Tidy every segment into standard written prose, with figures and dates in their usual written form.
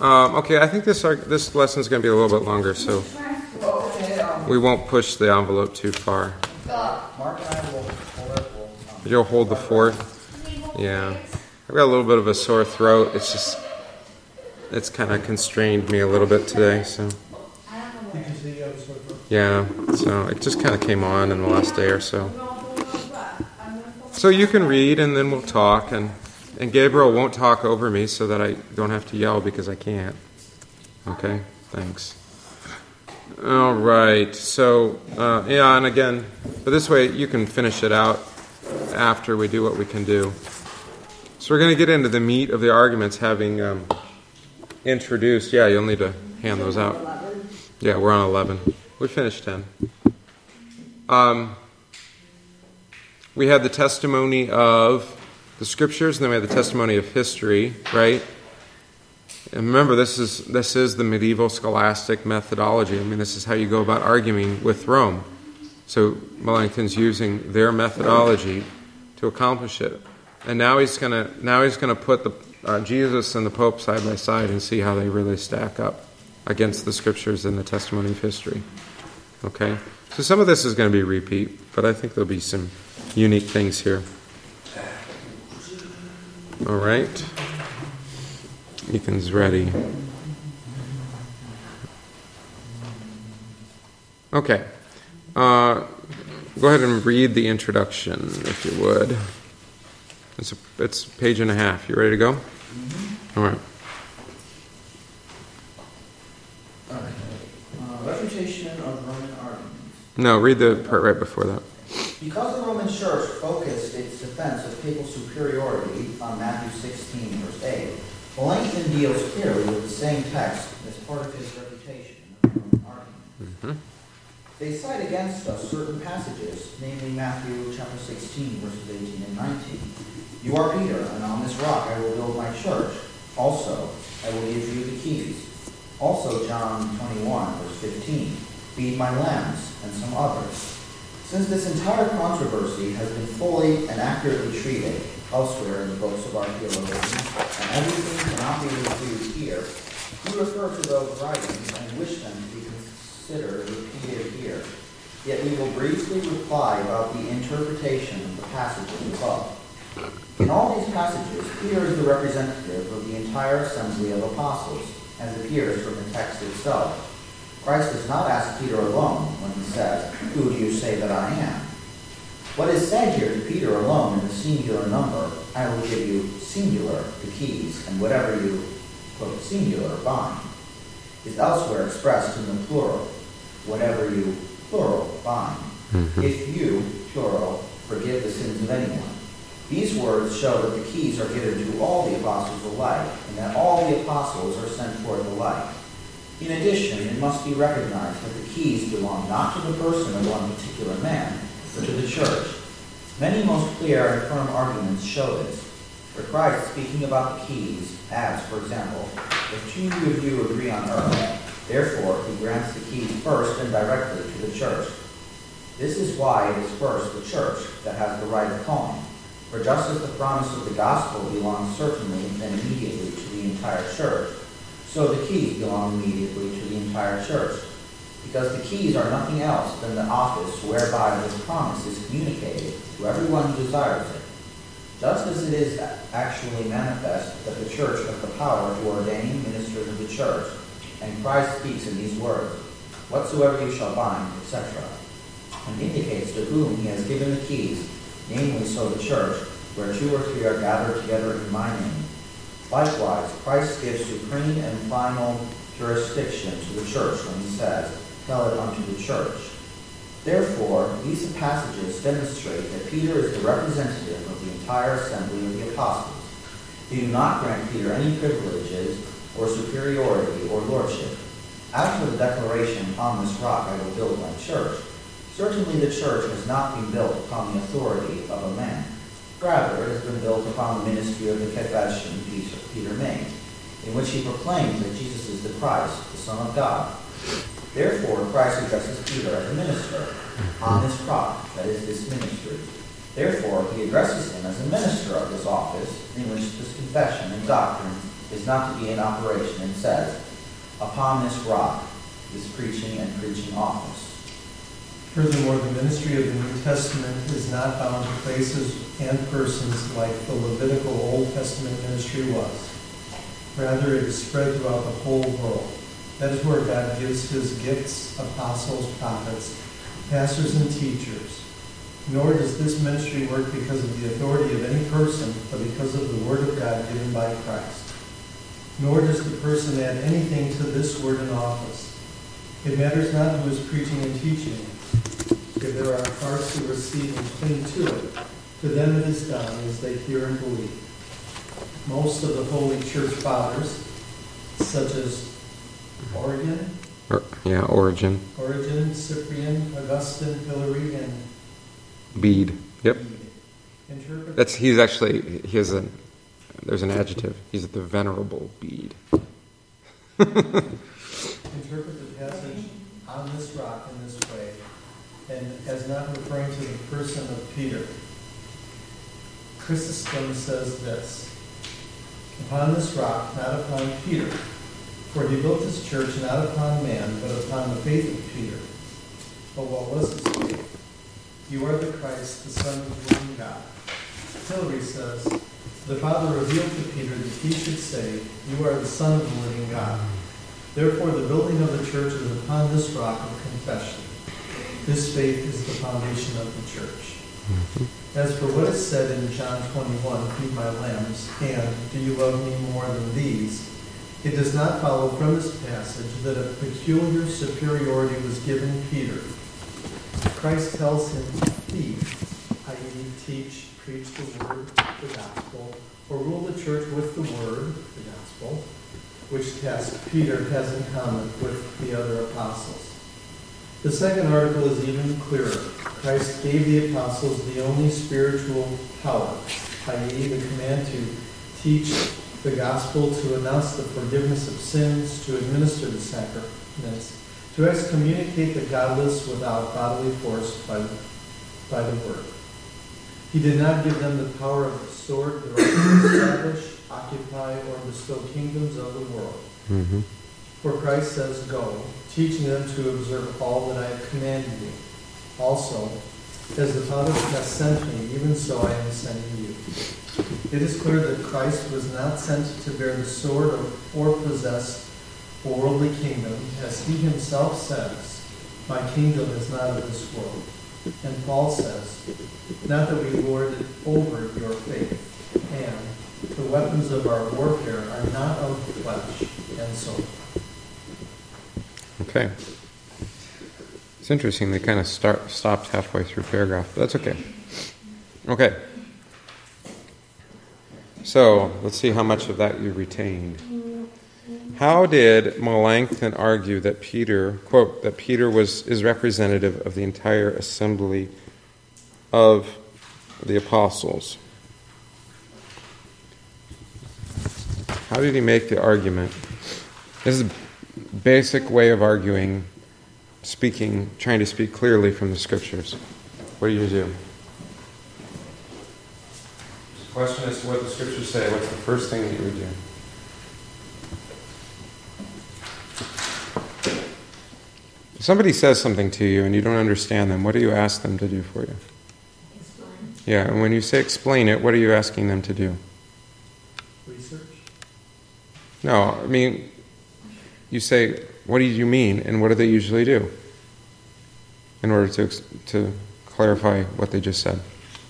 Okay, I think this lesson is going to be a little bit longer, so we won't push the envelope too far. Mark and I will hold it. You'll hold the fourth? Yeah. I've got a little bit of a sore throat. It's kind of constrained me a little bit today, so. Yeah, so it just kind of came on in the last day or so. So you can read and then we'll talk, and Gabriel won't talk over me so that I don't have to yell because I can't. Okay, thanks. All right, so, and again, but this way you can finish it out after we do what we can do. So we're going to get into the meat of the arguments, having introduced. Yeah, you'll need to hand those out. Yeah, we're on 11. We finished 10. We had the testimony of the scriptures, and then we had the testimony of history, right? And remember, this is the medieval scholastic methodology. I mean, this is how you go about arguing with Rome. So Melanchthon's using their methodology to accomplish it. And now he's gonna put the Jesus and the Pope side by side and see how they really stack up against the scriptures and the testimony of history. Okay? So some of this is going to be repeat, but I think there'll be some unique things here. All right. Ethan's ready. Okay. Go ahead and read the introduction, if you would. It's a page and a half. You ready to go? Mm-hmm. All right. Refutation of Roman arguments. No, read the part right before that. Because the Roman Church focused its defense of papal superiority on Matthew 16, verse 8, Melanchthon deals clearly with the same text as part of his refutation of Roman arguments. Mm-hmm. They cite against us certain passages, namely Matthew chapter 16, verses 18 and 19. You are Peter, and on this rock I will build my church. Also, I will give you the keys. Also, John 21, verse 15. Feed my lambs, and some others. Since this entire controversy has been fully and accurately treated elsewhere in the books of our theologians, and everything cannot be reviewed here, we refer to those writings and wish them to be considered repeated here. Yet we will briefly reply about the interpretation of the passages above. In all these passages, Peter is the representative of the entire assembly of apostles, as appears from the text itself. Christ does not ask Peter alone when he says, "Who do you say that I am?" What is said here to Peter alone in the singular number, "I will give you," singular, the keys, and whatever you, quote, singular, bind, is elsewhere expressed in the plural, whatever you, plural, bind. Mm-hmm. If you, plural, forgive the sins of anyone. These words show that the keys are given to all the apostles alike, and that all the apostles are sent forth alike. In addition, it must be recognized that the keys belong not to the person of one particular man, but to the church. Many most clear and firm arguments show this. For Christ, speaking about the keys, adds, for example, if two of you agree on earth, therefore he grants the keys first and directly to the church. This is why it is first the church that has the right of calling. For just as the promise of the gospel belongs certainly and immediately to the entire church, so the keys belong immediately to the entire church. Because the keys are nothing else than the office whereby this promise is communicated to everyone who desires it. Just as it is actually manifest that the church has the power to ordain ministers of the church, and Christ speaks in these words, "Whatsoever you shall bind," etc., and indicates to whom he has given the keys, namely so the church, where two or three are gathered together in my name. Likewise, Christ gives supreme and final jurisdiction to the church when he says, "Tell it unto the church." Therefore, these passages demonstrate that Peter is the representative of the entire assembly of the apostles. They do not grant Peter any privileges or superiority or lordship. As for the declaration, "On this rock I will build my church," certainly the church has not been built upon the authority of a man. Rather, it has been built upon the ministry of the confession Peter made, in which he proclaims that Jesus is the Christ, the Son of God. Therefore, Christ addresses Peter as a minister, on this rock, that is this ministry. Therefore, he addresses him as a minister of this office, in which this confession and doctrine is is not to be in operation, and says, upon this rock, this preaching and preaching office. Furthermore, the ministry of the New Testament is not bound to places and persons like the Levitical Old Testament ministry was. Rather, it is spread throughout the whole world. That is where God gives his gifts, apostles, prophets, pastors, and teachers. Nor does this ministry work because of the authority of any person, but because of the word of God given by Christ. Nor does the person add anything to this word and office. It matters not who is preaching and teaching. If there are hearts who receive and cling to it, to them it is done as they hear and believe. Most of the holy church fathers, such as Origen, Cyprian, Augustine, Hilary, and Bede. Yep. Interpret There's an adjective. He's the venerable Bede. Interpret the passage on this rock in this way, and as not referring to the person of Peter. Chrysostom says this: upon this rock, not upon Peter, for he built his church not upon man, but upon the faith of Peter. But what was his faith? You are the Christ, the Son of the living God. Hilary says, the Father revealed to Peter that he should say, you are the Son of the living God. Therefore, the building of the church is upon this rock of confession. This faith is the foundation of the church. As for what is said in John 21, feed my lambs, and do you love me more than these? It does not follow from this passage that a peculiar superiority was given Peter. Christ tells him to feed, i.e. teach, preach the word, the gospel, or rule the church with the word, the gospel, which task Peter has in common with the other apostles. The second article is even clearer. Christ gave the apostles the only spiritual power, i.e. the command to teach the gospel, to announce the forgiveness of sins, to administer the sacraments, to excommunicate the godless without bodily force by the word. He did not give them the power of the sword, the right to establish, occupy, or bestow kingdoms of the world. Mm-hmm. For Christ says, go, teaching them to observe all that I have commanded you. Also, as the Father has sent me, even so I am sending you. It is clear that Christ was not sent to bear the sword or possess a worldly kingdom, as he himself says, my kingdom is not of this world. And Paul says, not that we lord it over your faith, and the weapons of our warfare are not of the flesh, and so forth. Okay. It's interesting, they kind of stopped halfway through paragraph, but that's okay. Okay. So, let's see how much of that you retained. How did Melanchthon argue that Peter, quote, that Peter is representative of the entire assembly of the apostles? How did he make the argument? This is a basic way of arguing, trying to speak clearly from the Scriptures. What do you do? The question is what the Scriptures say. What's the first thing that you would do? If somebody says something to you and you don't understand them, what do you ask them to do for you? Explain. Yeah, and when you say explain it, what are you asking them to do? Research? No, I mean, you say, what do you mean, and what do they usually do in order to clarify what they just said?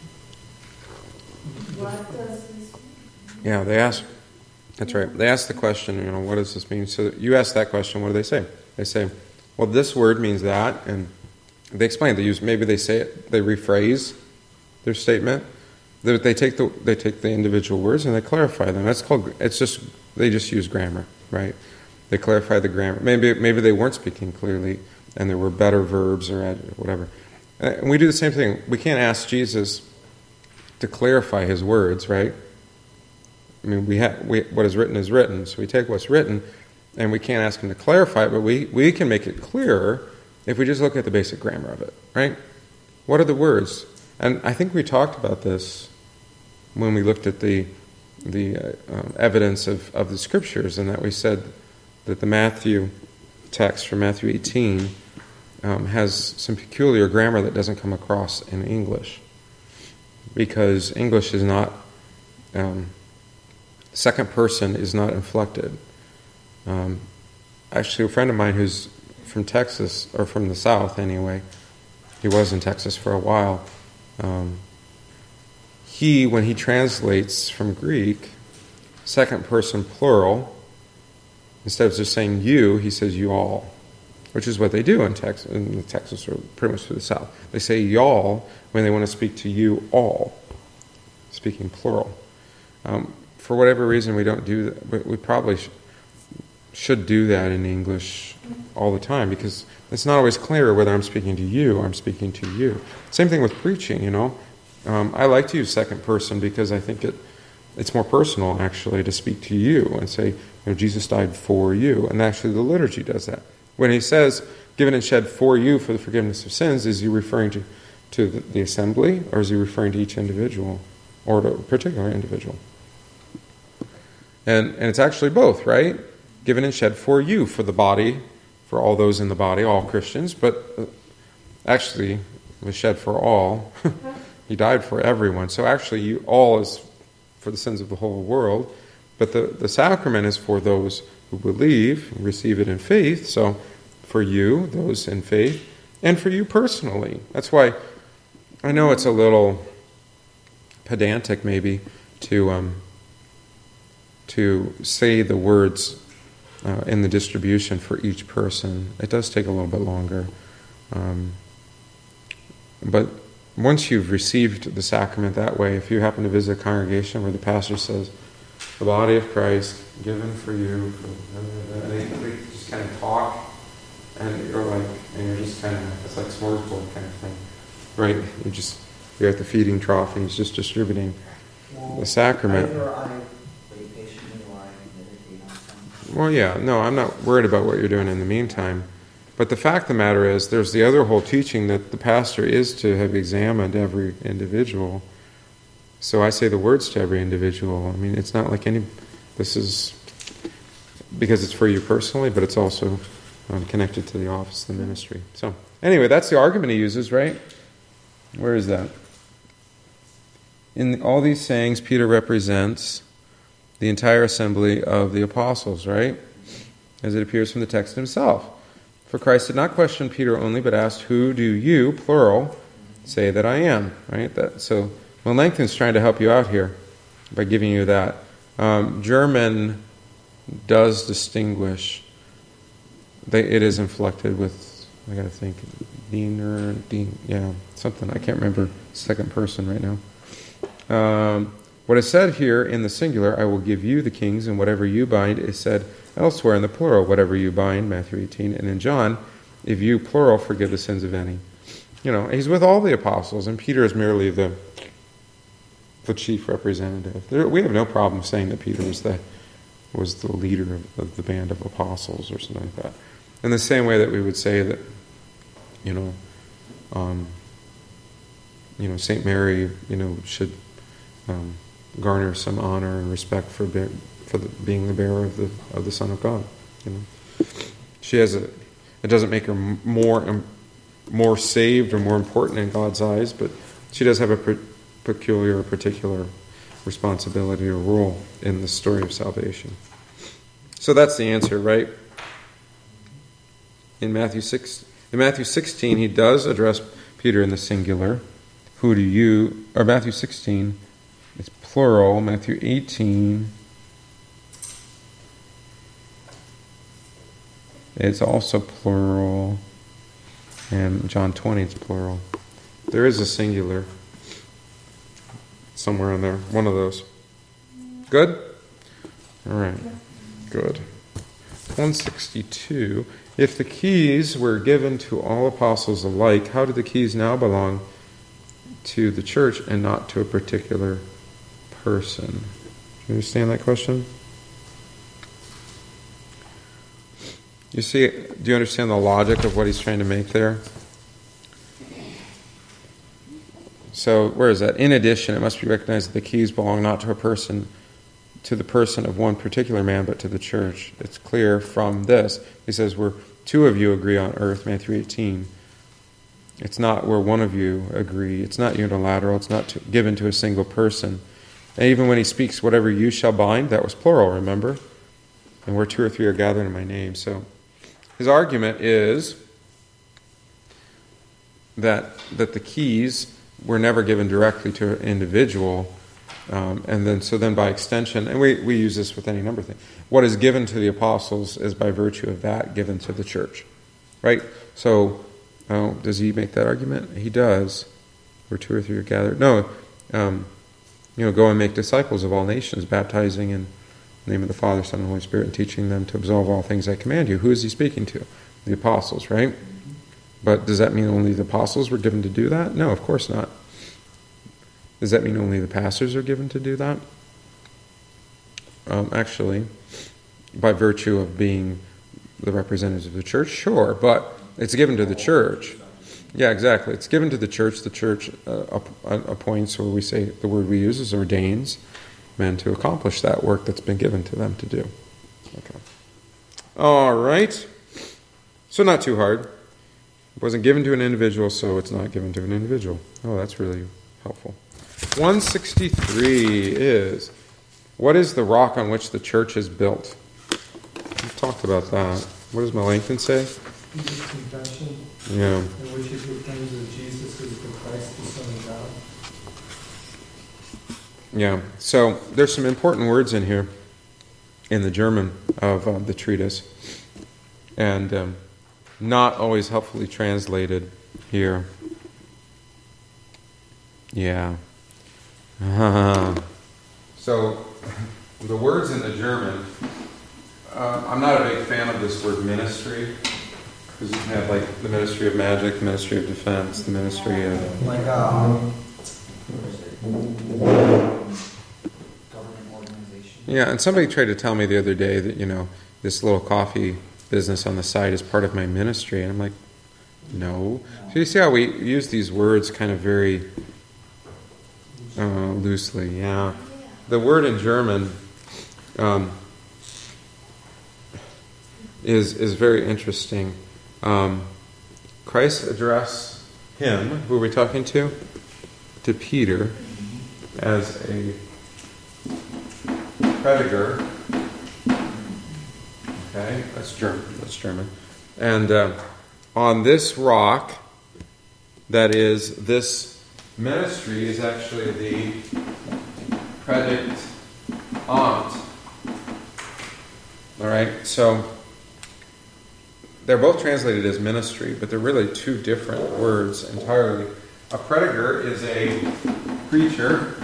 What does this mean? Yeah, they ask. That's right. They ask the question, what does this mean? So you ask that question, what do they say? They say, well, this word means that, and they explain. Maybe they say it, they rephrase their statement. They take the individual words and they clarify them. They just use grammar, right? They clarify the grammar. Maybe they weren't speaking clearly, and there were better verbs or whatever. And we do the same thing. We can't ask Jesus to clarify his words, right? I mean, what is written, so we take what's written, and we can't ask him to clarify it, but we can make it clearer if we just look at the basic grammar of it, right? What are the words? And I think we talked about this when we looked at the evidence of the Scriptures, and that we said that the Matthew text from Matthew 18 has some peculiar grammar that doesn't come across in English, because English is not, second person is not inflected. Actually, a friend of mine who's from Texas, or from the South anyway, he was in Texas for a while, when he translates from Greek, second person plural, instead of just saying you, he says you all, which is what they do in Texas, or pretty much through the South. They say y'all when they want to speak to you all, speaking plural. For whatever reason, we don't do that. We probably should do that in English all the time, because it's not always clear whether I'm speaking to you or I'm speaking to you. Same thing with preaching, I like to use second person because I think it's more personal, actually, to speak to you and say, Jesus died for you. And actually the liturgy does that. When he says, given and shed for you for the forgiveness of sins, is he referring to the assembly, or is he referring to each individual, or to a particular individual? And it's actually both, right? Given and shed for you, for the body, for all those in the body, all Christians, but actually it was shed for all. He died for everyone. So actually, you all is for the sins of the whole world. But the sacrament is for those who believe and receive it in faith. So for you, those in faith, and for you personally. That's why I know it's a little pedantic maybe to say the words in the distribution for each person. It does take a little bit longer. But once you've received the sacrament that way, if you happen to visit a congregation where the pastor says, the body of Christ given for you, and they just kind of talk, and you're just kind of, it's like smorgasbord kind of thing, right? You're at the feeding trough, and he's just distributing the sacrament. Well, yeah, no, I'm not worried about what you're doing in the meantime. But the fact of the matter is, there's the other whole teaching that the pastor is to have examined every individual. So I say the words to every individual. I mean, it's not like this is because it's for you personally, but it's also connected to the office, the ministry. So anyway, that's the argument he uses, right? Where is that? In all these sayings, Peter represents the entire assembly of the apostles, right? As it appears from the text himself. For Christ did not question Peter only, but asked, who do you, plural, say that I am? Right? So Melanchthon's trying to help you out here by giving you that. German does distinguish. It is inflected with, I got to think, something. I can't remember second person right now. What is said here in the singular, I will give you the kings, and whatever you bind, is said elsewhere in the plural, whatever you bind, Matthew 18, and in John, if you, plural, forgive the sins of any. He's with all the apostles, and Peter is merely the chief representative. We have no problem saying that Peter was the leader of the band of apostles or something like that. In the same way that we would say that, St. Mary, should garner some honor and respect for being the bearer of the Son of God. She has it doesn't make her more saved or more important in God's eyes, but she does have a particular responsibility or role in the story of salvation. So that's the answer, right? In Matthew 16, he does address Peter in the singular. Who do you? Or Matthew 16. It's plural. Matthew 18, it's also plural. And John 20, it's plural. There is a singular somewhere in there. One of those. Good? All right. Good. 162. If the keys were given to all apostles alike, how do the keys now belong to the church and not to a particular person? Do you understand that question? Do you understand the logic of what he's trying to make there? So, where is that? In addition, it must be recognized that the keys belong not to a person, to the person of one particular man, but to the church. It's clear from this. He says, where two of you agree on earth, Matthew 18. It's not where one of you agree. It's not unilateral. It's not given to a single person. And even when he speaks, whatever you shall bind, that was plural, remember? And where two or three are gathered in my name. So his argument is that the keys were never given directly to an individual, and then by extension, and we use this with any number of things, what is given to the apostles is by virtue of that given to the church, right? So, does he make that argument? He does. Where two or three are gathered. No, go and make disciples of all nations, baptizing in the name of the Father, Son, and Holy Spirit, and teaching them to observe all things I command you. Who is he speaking to? The apostles, right? But does that mean only the apostles were given to do that? No, of course not. Does that mean only the pastors are given to do that? Actually, by virtue of being the representatives of the church, sure, but it's given to the church. Yeah, exactly. It's given to the church. The church appoints, or we say the word we use is ordains, men to accomplish that work that's been given to them to do. Okay. All right. So not too hard. It wasn't given to an individual, so it's not given to an individual. Oh, that's really helpful. 163 is, what is the rock on which the church is built? We've talked about that. What does Melanchthon say? Jesus' confession. Yeah. In which he proclaims that Jesus is the Christ, the Son of God. Yeah. So there's some important words in here in the German of the treatise, and not always helpfully translated here. Yeah. So the words in the German, I'm not a big fan of this word ministry, because you have like the Ministry of Magic, the Ministry of Defense, the Ministry of... Like, where is it? Government organization. Yeah, and somebody tried to tell me the other day that, this little coffee business on the side is part of my ministry. And I'm like, no. So you see how we use these words kind of very loosely, yeah. The word in German is very interesting. Christ addressed him, who are we talking to? To Peter, as a prediger. Okay, that's German. And on this rock, that is, this ministry is actually the predict amt. All right, so they're both translated as ministry, but they're really two different words entirely. A prediger is a preacher.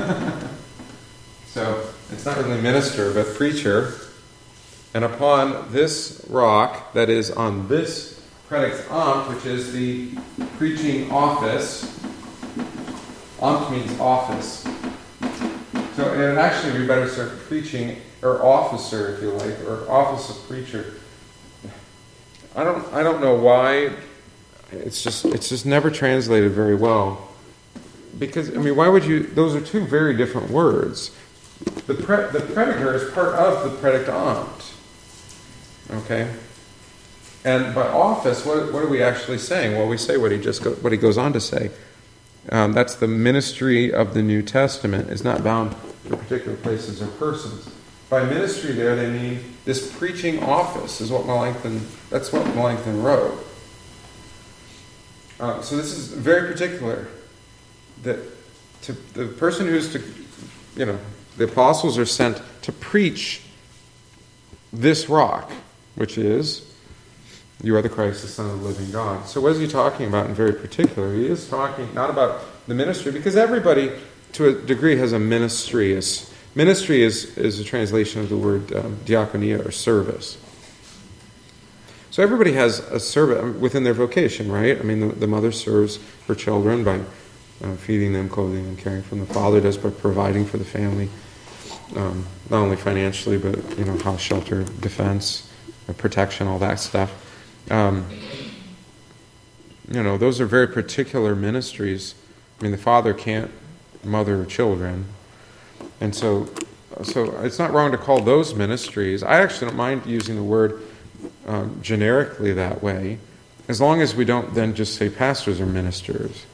So it's not really minister, but preacher. And upon this rock, that is on this predict amt, which is the preaching office. Amt means office. So it would actually be better to start preaching, or officer, if you like, or office of preacher. I don't know why. It's just never translated very well. Because why would you? Those are two very different words. The prediger is part of the predict amt. Okay. And by office, what are we actually saying? Well, we say what he goes on to say. That's the ministry of the New Testament is not bound to particular places or persons. By ministry there, they mean this preaching office is what that's what Melanchthon wrote. So this is very particular. That to the person who's to, the apostles are sent to preach this rock, which is, you are the Christ, the Son of the living God. So what is he talking about in very particular? He is talking not about the ministry, because everybody, to a degree, has a ministry. Ministry is a translation of the word diakonia, or service. So everybody has a service within their vocation, right? The mother serves her children by feeding them, clothing them, caring for them. The father does by providing for the family, not only financially, but house, shelter, defense, protection, all that stuff. Those are very particular ministries. The father can't mother children, and so so it's not wrong to call those ministries. I actually don't mind using the word generically that way, as long as we don't then just say pastors or ministers.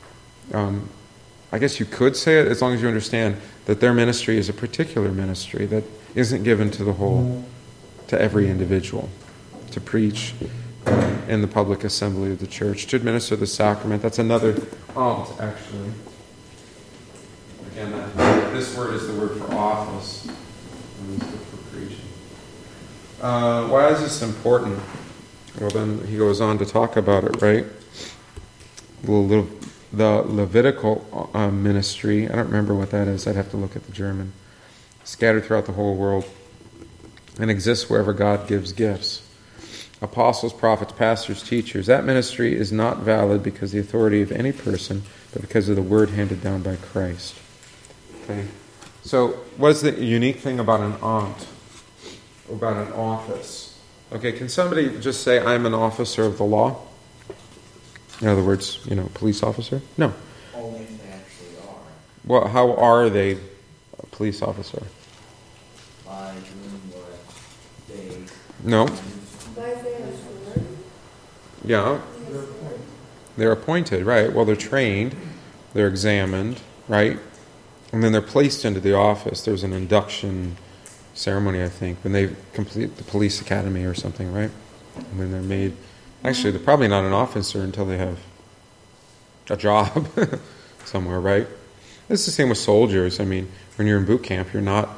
I guess you could say it as long as you understand that their ministry is a particular ministry that isn't given to the whole, to every individual, to preach in the public assembly of the church, to administer the sacrament. That's another actually. Again, this word is the word for office, and this is for preaching. Why is this important? Well, then he goes on to talk about it, right? The Levitical ministry, I don't remember what that is. I'd have to look at the German. Scattered throughout the whole world and exists wherever God gives gifts. Apostles, prophets, pastors, teachers. That ministry is not valid because of the authority of any person, but because of the word handed down by Christ. Okay. So, what's the unique thing about an about an office? Okay, can somebody just say, I'm an officer of the law? In other words, police officer? No. Only if they actually are. Well, how are they a police officer? By doing what they... No. By their authority? Yeah. They're appointed, right. Well, they're trained. They're examined, right? And then they're placed into the office. There's an induction ceremony, I think, when they complete the police academy or something, right? And then they're made... Actually, they're probably not an officer until they have a job somewhere, right? It's the same with soldiers. I mean, when you're in boot camp, you're not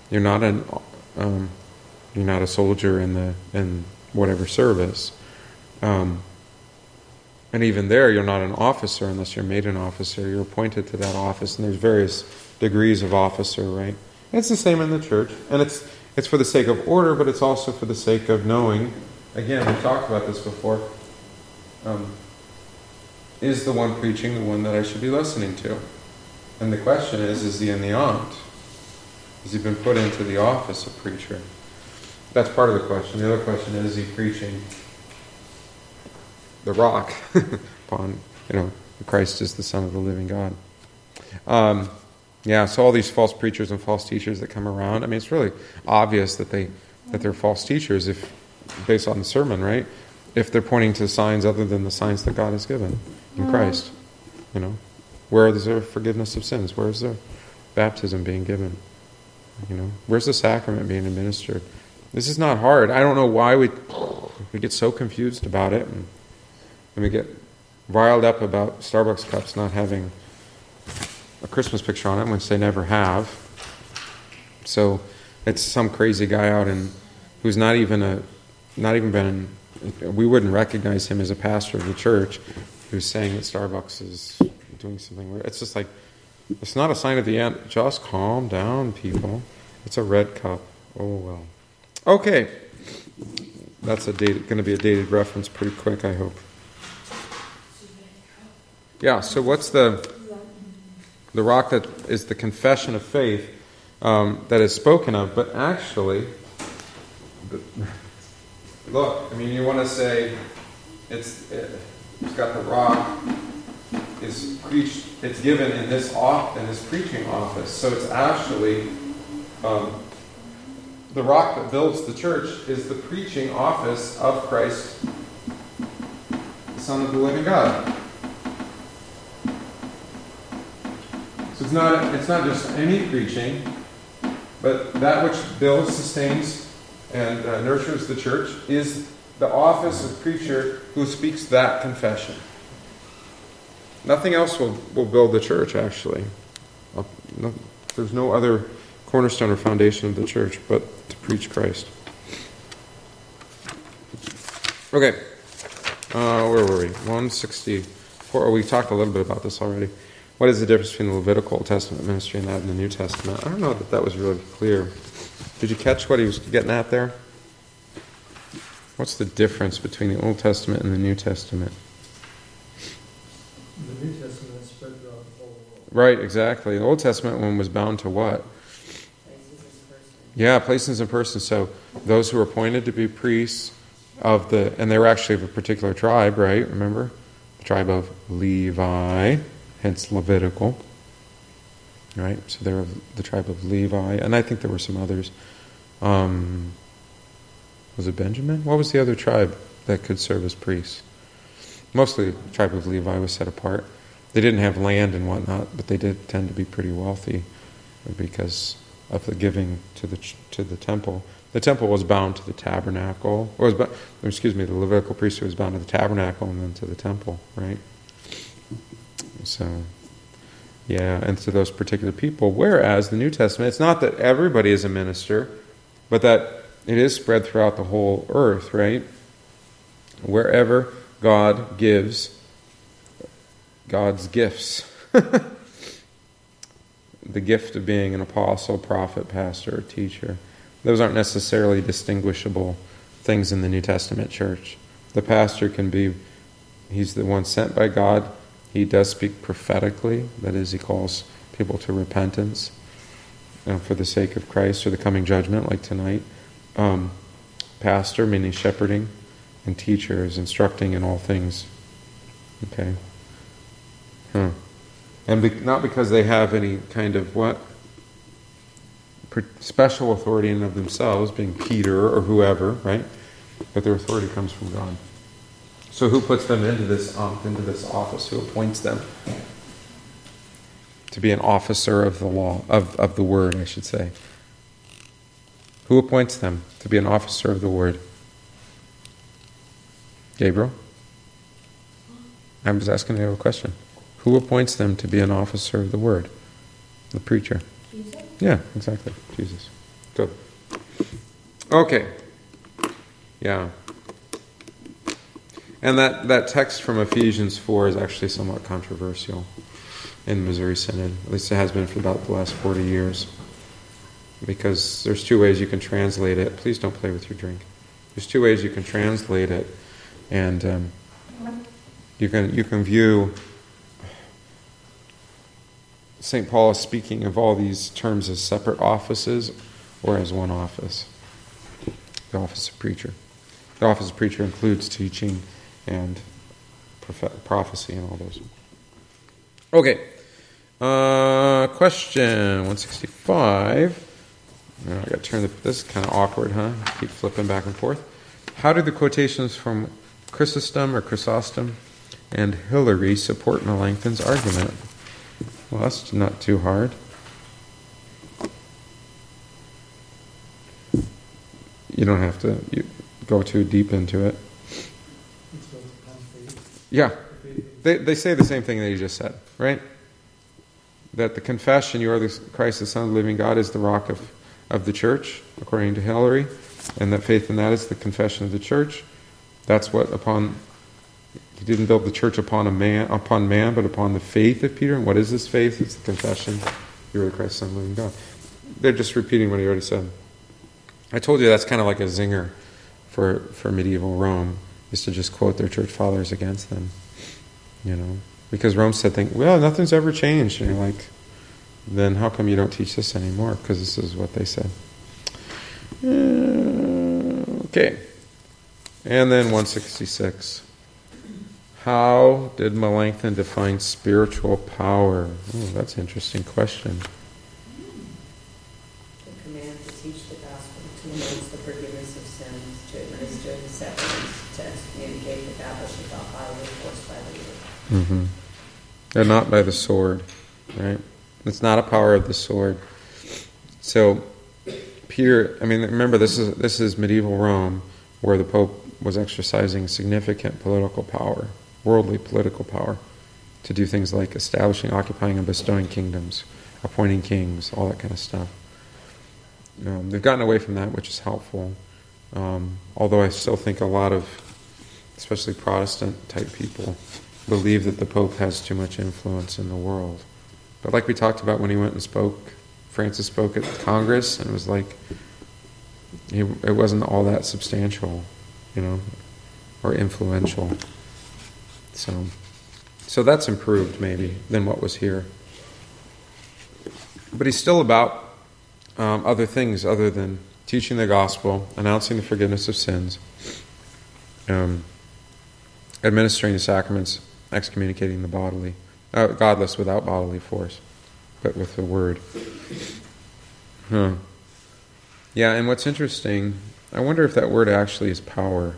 a soldier in whatever service, and even there, you're not an officer unless you're made an officer. You're appointed to that office, and there's various degrees of officer, right? And it's the same in the church, and it's for the sake of order, but it's also for the sake of knowing. Again, we've talked about this before. Is the one preaching the one that I should be listening to? And the question is he in the aunt? Has he been put into the office of preacher? That's part of the question. The other question is he preaching the rock upon, Christ is the Son of the living God. So all these false preachers and false teachers that come around, I mean, it's really obvious that they're false teachers if based on the sermon, right? If they're pointing to signs other than the signs that God has given in Christ. Where is there forgiveness of sins? Where is there baptism being given? Where's the sacrament being administered? This is not hard. I don't know why we get so confused about it, and we get riled up about Starbucks cups not having a Christmas picture on it, which they never have. So it's some crazy guy out who's not even we wouldn't recognize him as a pastor of the church who's saying that Starbucks is doing something weird. It's just like, it's not a sign of the end. Just calm down, people. It's a red cup. Oh, well. Okay. That's going to be a dated reference pretty quick, I hope. Yeah, so what's the rock that is the confession of faith that is spoken of, but actually... Look, I mean, you want to say it's got the rock is preached. It's given in this preaching office. So it's actually the rock that builds the church is the preaching office of Christ, the Son of the living God. So it's not just any preaching, but that which builds, sustains, and nurtures the church is the office of preacher who speaks that confession. Nothing else will build the church, actually. There's no other cornerstone or foundation of the church but to preach Christ. Okay. Where were we? 164. We talked a little bit about this already. What is the difference between the Levitical Old Testament ministry and that in the New Testament? I don't know that was really clear. Did you catch what he was getting at there? What's the difference between the Old Testament and the New Testament? The New Testament is spread throughout the whole world. Right, exactly. The Old Testament one was bound to what? Yeah, places and persons. So those who were appointed to be priests and they were actually of a particular tribe, right? Remember? The tribe of Levi, hence Levitical. right? So they're of the tribe of Levi, and I think there were some others. Was it Benjamin? What was the other tribe that could serve as priests? Mostly the tribe of Levi was set apart. They didn't have land and whatnot, but they did tend to be pretty wealthy because of the giving to the temple. The temple was bound to the tabernacle, the Levitical priesthood was bound to the tabernacle and then to the temple, right? So, yeah, and to those particular people. Whereas the New Testament, it's not that everybody is a minister, but that it is spread throughout the whole earth, right? Wherever God gives God's gifts. The gift of being an apostle, prophet, pastor, or teacher. Those aren't necessarily distinguishable things in the New Testament church. The pastor he's the one sent by God. He does speak prophetically. That is, he calls people to repentance for the sake of Christ or the coming judgment, like tonight. Pastor, meaning shepherding, and teacher is instructing in all things. Okay. And not because they have any kind of special authority in and of themselves, being Peter or whoever, right? But their authority comes from God. So who puts them into this office? Who appoints them to be an officer of the law, of the word, I should say? Who appoints them to be an officer of the word? Gabriel? I'm just asking you a question. Who appoints them to be an officer of the word? The preacher. Jesus? Yeah, exactly. Jesus. Good. Okay. Yeah. And that text from Ephesians 4 is actually somewhat controversial in Missouri Synod. At least it has been for about the last 40 years. Because there's two ways you can translate it. Please don't play with your drink. There's two ways you can translate it. And you can view St. Paul is speaking of all these terms as separate offices or as one office. The office of preacher. The office of preacher includes teaching and prophecy and all those. Okay. Question 165. Now I got to turn this is kind of awkward, huh? Keep flipping back and forth. How do the quotations from Chrysostom and Hilary support Melanchthon's argument? Well, that's not too hard. You don't have to go too deep into it. It's built upon faith. Yeah. They say the same thing that you just said, right? That the confession, you are Christ, the Son of the living God, is the rock of the church, according to Hilary, and that faith in that is the confession of the church. That's what he didn't build the church upon man, but upon the faith of Peter. And what is this faith? It's the confession, you are the Christ, Son of the living God. They're just repeating what he already said. I told you that's kind of like a zinger for medieval Rome, is to just quote their church fathers against them. Because Rome said, nothing's ever changed. And you're like, then how come you don't teach this anymore? Because this is what they said. Okay. And then 166. How did Melanchthon define spiritual power? Oh, that's an interesting question. The command to teach the gospel, to announce the forgiveness of sins, to administer the sacraments, to excommunicate, establish without violence, forced by the word. Mm-hmm. And not by the sword, right? It's not a power of the sword. So, Peter, remember this is medieval Rome, where the Pope was exercising significant political power, worldly political power, to do things like establishing, occupying, and bestowing kingdoms, appointing kings, all that kind of stuff. They've gotten away from that, which is helpful. Although I still think a lot of, especially Protestant-type people, believe that the Pope has too much influence in the world. But like we talked about when he went and spoke, Francis spoke at Congress, and it was like, it wasn't all that substantial, or influential. So that's improved maybe than what was here. But he's still about other things other than teaching the gospel, announcing the forgiveness of sins, administering the sacraments, excommunicating the godless without bodily force. but with the word. Huh. Yeah, and what's interesting, I wonder if that word actually is power.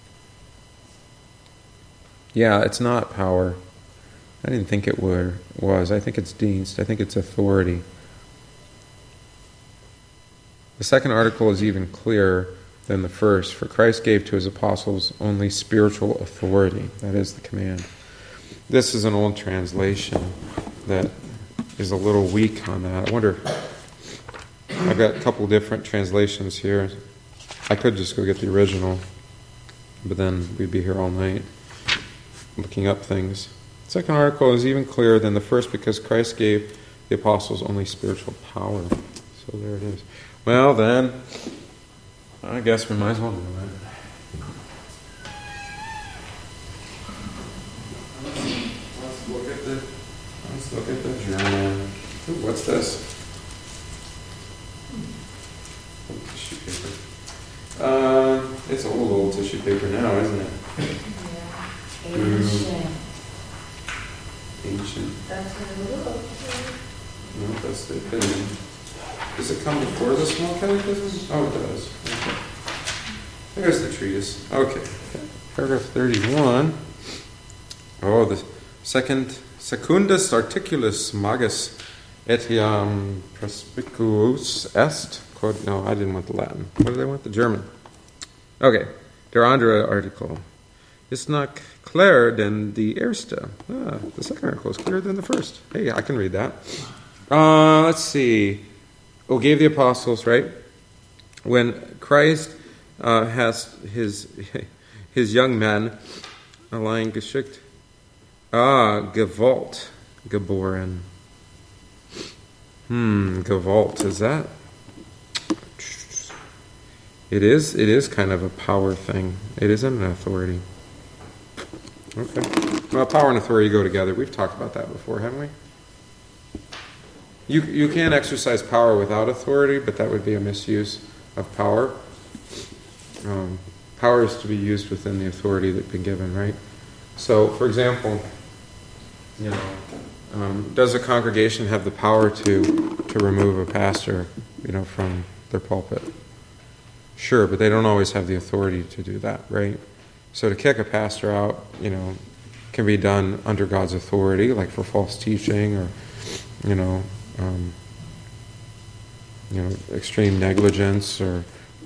Yeah, it's not power. I didn't think it was. I think it's dienst. I think it's authority. The second article is even clearer than the first. For Christ gave to his apostles only spiritual authority. That is the command. This is an old translation that is a little weak on that. I wonder, I've got a couple different translations here. I could just go get the original, but then we'd be here all night looking up things. The second article is even clearer than the first because Christ gave the apostles only spiritual power. So there it is. Well then, I guess we might as well do it. Let's look at the German. Ooh, what's this? Tissue paper. It's old tissue paper now, isn't it? Yeah. Ancient. That's a little. No, that's the opinion. Does it come before the small catechism? Oh, it does. Okay. There's the treatise. Okay. Paragraph 31. Oh, the secundus articulus magis etiam perspicuus est. No, I didn't want the Latin. What did I want? The German. Okay. Der andere Artikel. Ist not clearer than the erste. The second article is clearer than the first. Hey, I can read that. Let's see. Oh, gave the apostles, right? When Christ has his young men allein geschickt. Gewalt geboren. Gewalt, is that? It is kind of a power thing. It isn't an authority. Okay. Well, power and authority go together. We've talked about that before, haven't we? You can exercise power without authority, but that would be a misuse of power. Power is to be used within the authority that's been given, right? So, for example, does a congregation have the power to remove a pastor, from their pulpit? Sure, but they don't always have the authority to do that, right? So to kick a pastor out, can be done under God's authority, like for false teaching or, extreme negligence or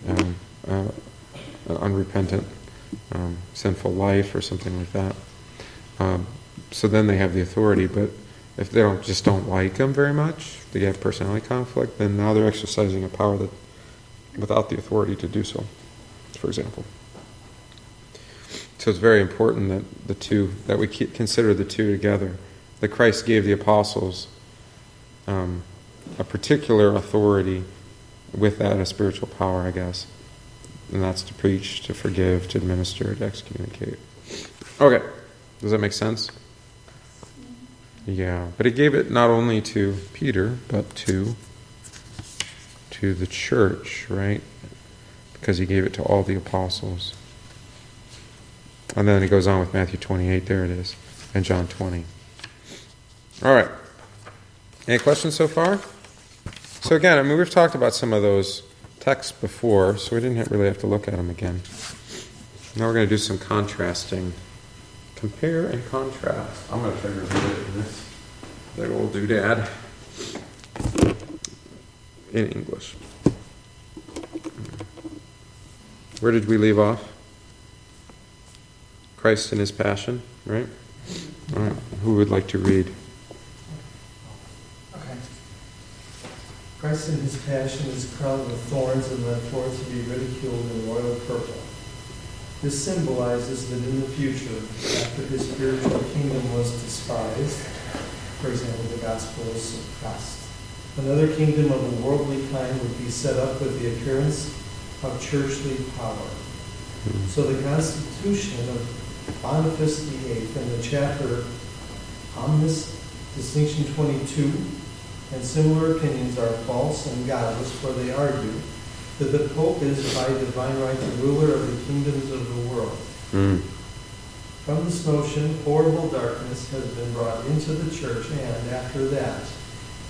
unrepentant, sinful life or something like that. So then they have the authority, but if they don't like them very much, they have personality conflict, then now they're exercising a power that without the authority to do so, for example. So it's very important that we consider the two together. That Christ gave the apostles a particular authority with that a spiritual power, I guess. And that's to preach, to forgive, to administer, to excommunicate. Okay. Does that make sense? Yeah. But he gave it not only to Peter, but to the church, right? Because he gave it to all the apostles. And then he goes on with Matthew 28, there it is, and John 20. All right. Any questions so far? So again, we've talked about some of those texts before, so we didn't really have to look at them again. Now we're going to do some contrasting. Compare and contrast. I'm going to try to read it in this big old doodad in English. Where did we leave off? Christ and his passion, right? All right. Who would like to read? Okay. Christ in his passion is crowned with thorns and led forth to be ridiculed in royal purple. This symbolizes that in the future, after his spiritual kingdom was despised, for example, the gospel is suppressed, another kingdom of the worldly kind would be set up with the appearance of churchly power. So the constitution of Boniface VIII in the chapter Omnis, distinction 22, and similar opinions are false and godless, for they argue that the Pope is by divine right the ruler of the kingdoms of the world. From this notion, horrible darkness has been brought into the church, and after that,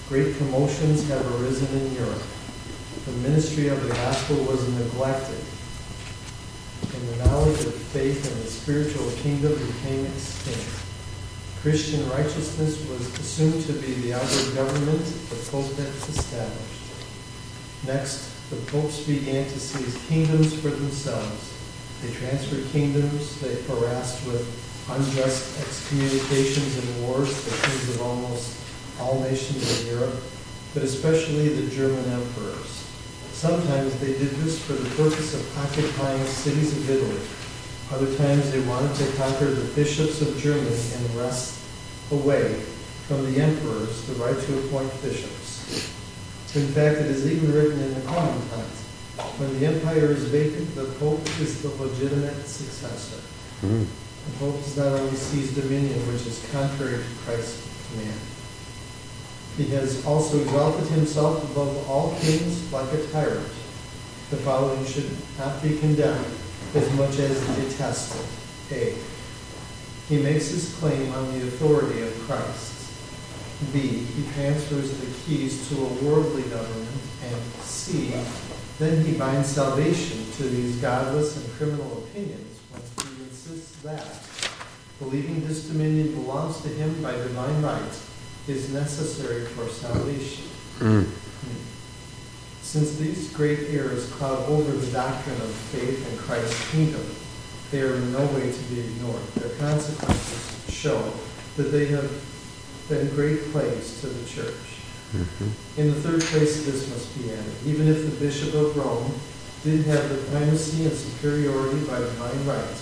Great commotions have arisen in Europe. The ministry of the gospel was neglected, and the knowledge of faith and the spiritual kingdom became extinct. Christian righteousness was assumed to be the outward government the Pope had established. Next, the popes began to seize kingdoms for themselves. They transferred kingdoms, they harassed with unjust excommunications and wars the kings of almost all nations in Europe, but especially the German emperors. Sometimes they did this for the purpose of occupying cities of Italy. Other times they wanted to conquer the bishops of Germany and wrest away from the emperors the right to appoint bishops. In fact, it is even written in the common times, when the empire is vacant, the Pope is the legitimate successor. The Pope has not only seized dominion, which is contrary to Christ's command. He has also exalted himself above all kings like a tyrant. The following should not be condemned as much as detested. A. He makes his claim on the authority of Christ. B. He transfers the keys to a worldly government. And C. Then he binds salvation to these godless and criminal opinions when he insists that, believing this dominion belongs to him by divine right, is necessary for salvation. Since these great errors cloud over the doctrine of faith in Christ's kingdom, they are in no way to be ignored. Their consequences show that they have been great plagues to the church. In the third place, this must be added. Even if the Bishop of Rome did have the primacy and superiority by divine right,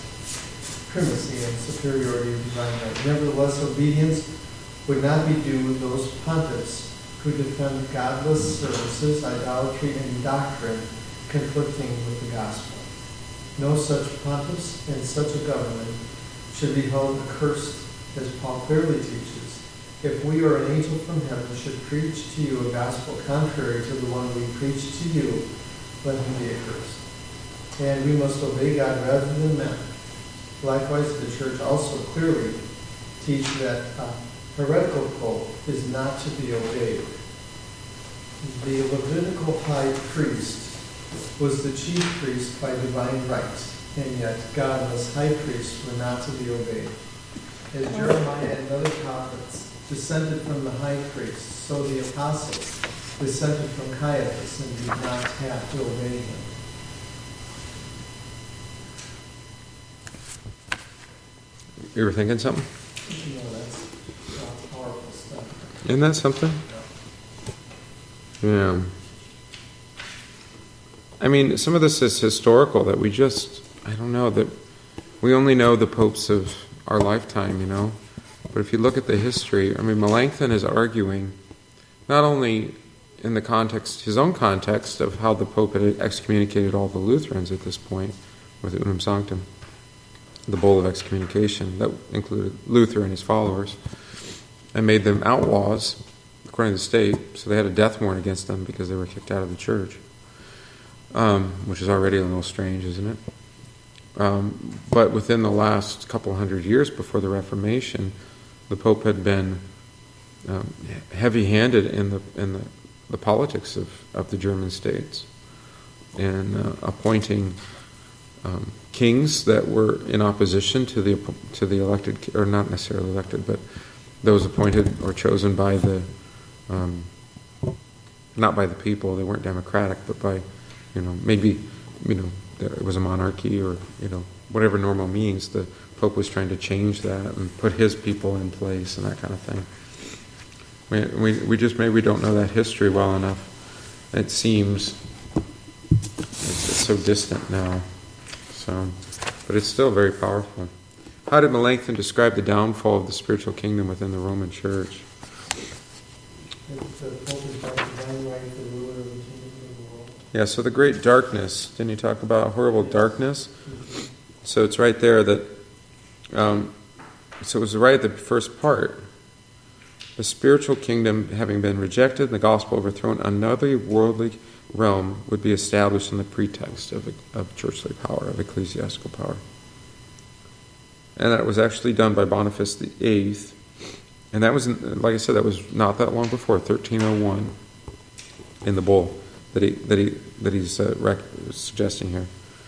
nevertheless, obedience would not be due to those pontiffs who defend godless services, idolatry, and doctrine conflicting with the gospel. No such pontiffs and such a government should be held accursed, as Paul clearly teaches. If we or an angel from heaven should preach to you a gospel contrary to the one we preach to you, let him be accursed. And we must obey God rather than men. Likewise, the church also clearly teaches that heretical pope is not to be obeyed. The Levitical high priest was the chief priest by divine right, and yet godless high priests were not to be obeyed. As Jeremiah and other prophets descended from the high priest, so the apostles descended from Caiaphas and did not have to obey him. You were thinking something? That's powerful stuff. Isn't that something? Yeah. I mean, some of this is historical that we just, I don't know, that we only know the popes of our lifetime, you know. But if you look at the history, I mean, Melanchthon is arguing not only in the context, his own context of how the Pope had excommunicated all the Lutherans at this point with Unum Sanctum, the bull of excommunication, that included Luther and his followers, and made them outlaws, according to the state, so they had a death warrant against them because they were kicked out of the church, which is already a little strange, isn't it? But within the last couple hundred years before the Reformation, the Pope had been heavy-handed in the politics of the German states, and appointing kings that were in opposition to the elected, or not necessarily elected, but those appointed or chosen by the not by the people. They weren't democratic, but by maybe it was a monarchy, or whatever normal means. The Pope was trying to change that and put his people in place and that kind of thing. We just maybe don't know that history well enough. It seems it's so distant now. But it's still very powerful. How did Melanchthon describe the downfall of the spiritual kingdom within the Roman Church? Yeah, so the great darkness. Didn't you talk about horrible darkness? So it's right there that, so it was right at the first part. The spiritual kingdom having been rejected and the gospel overthrown, another worldly realm would be established on the pretext of churchly power, of ecclesiastical power. And that was actually done by Boniface VIII And that was, like I said, that was not that long before, 1301, in the bull that he's suggesting here.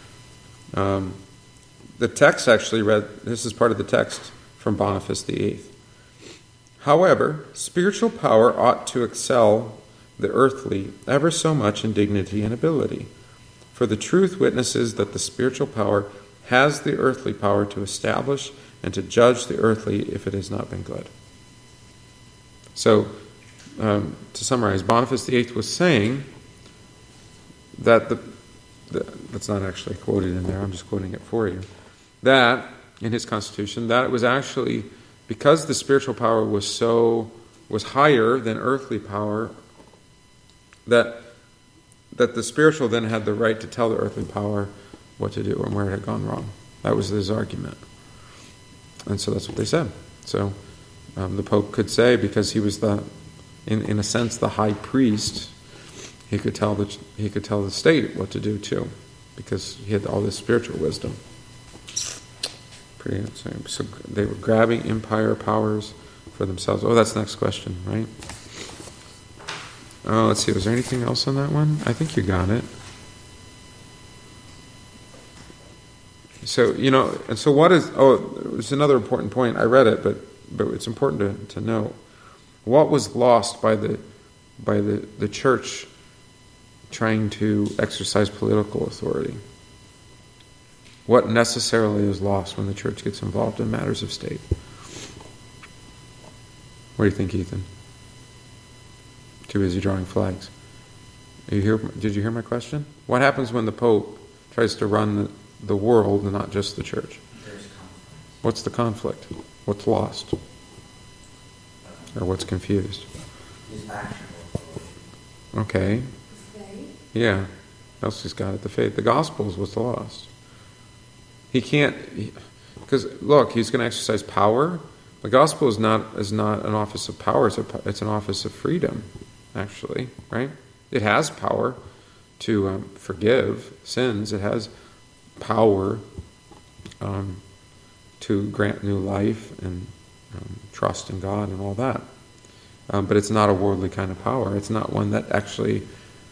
The text actually read, this is part of the text from Boniface VIII. However, spiritual power ought to excel the earthly ever so much in dignity and ability. For the truth witnesses that the spiritual power has the earthly power to establish and to judge the earthly if it has not been good. So, to summarize, Boniface VIII was saying that that's not actually quoted in there, I'm just quoting it for you, that, in his constitution, that it was actually, because the spiritual power was higher than earthly power, that the spiritual then had the right to tell the earthly power what to do and where it had gone wrong. That was his argument. And so that's what they said. So the Pope could say, because he was in a sense, the high priest, he could tell the state what to do too, because he had all this spiritual wisdom. Pretty insane. So they were grabbing empire powers for themselves. Oh, that's the next question, right? Oh, let's see. Was there anything else on that one? I think you got it. So, and so what is... Oh, it's another important point. I read it, but it's important to know. What was lost by the church trying to exercise political authority? What necessarily is lost when the church gets involved in matters of state? What do you think, Ethan? Too busy drawing flags. Did you hear my question? What happens when the Pope tries to run the world and not just the church? There's conflict. What's the conflict? What's lost? Or what's confused? His actual authority. Okay. Faith. Yeah. Elsie's got it. The faith. The gospel is what's lost. He can't... Because, look, he's going to exercise power. The gospel is not an office of power. It's an office of freedom, actually, right? It has power to forgive sins. It has power to grant new life and trust in God and all that. But it's not a worldly kind of power. It's not one that actually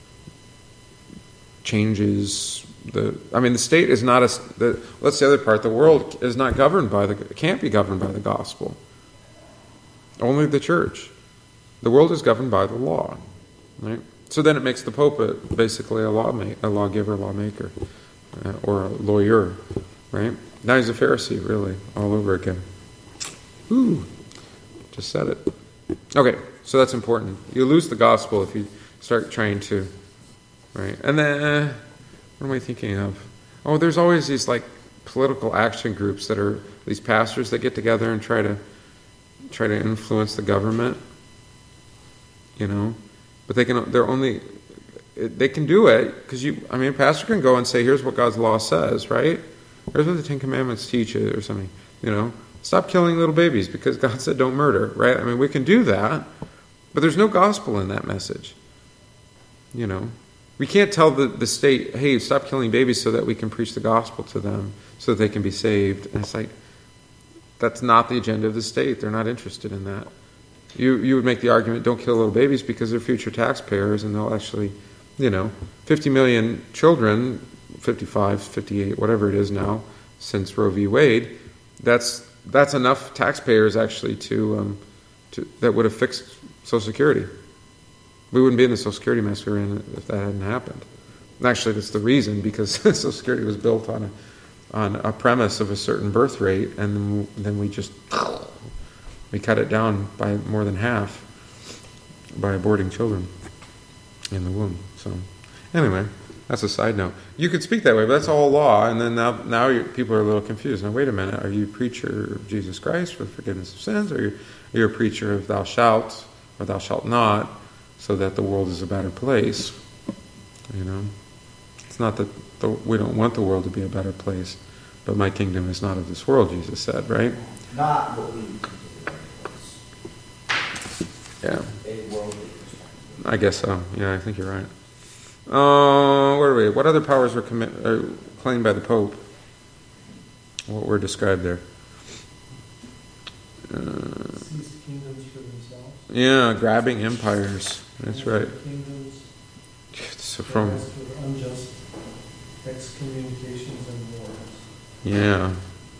changes the state is not that's the other part. The world is not governed can't be governed by the gospel. Only the church. The world is governed by the law, right? So then it makes the Pope basically a lawgiver, lawmaker, or a lawyer, right? Now he's a Pharisee, really, all over again. Ooh, just said it. Okay, so that's important. You lose the gospel if you start trying to, right? And then, what am I thinking of? Oh, there's always these political action groups that are these pastors that get together and try to influence the government. But they can do it because a pastor can go and say, here's what God's law says, right? Here's what the Ten Commandments teach it or something. Stop killing little babies because God said don't murder, right? We can do that, but there's no gospel in that message. We can't tell the state, hey, stop killing babies so that we can preach the gospel to them so that they can be saved. And it's that's not the agenda of the state. They're not interested in that. You would make the argument, don't kill little babies because they're future taxpayers and they'll actually, 50 million children, 55, 58, whatever it is now, since Roe v. Wade, that's enough taxpayers actually to that would have fixed Social Security. We wouldn't be in the Social Security mess we were in if that hadn't happened. And actually, that's the reason, because Social Security was built on a premise of a certain birth rate, and then we cut it down by more than half by aborting children in the womb. So, anyway, that's a side note. You could speak that way, but that's all law, and then now people are a little confused. Now, wait a minute, are you a preacher of Jesus Christ for the forgiveness of sins, or are you a preacher of thou shalt or thou shalt not, so that the world is a better place? It's not that we don't want the world to be a better place, but my kingdom is not of this world, Jesus said, right? Not what we consider Yeah. a worldly perspective. I guess so. Yeah, I think you're right. Where are we? What other powers are claimed by the Pope? What were described there? Seize kingdoms for themselves. Yeah, grabbing empires. That's right. Kingdoms. So from With unjust excommunications and wars. yeah,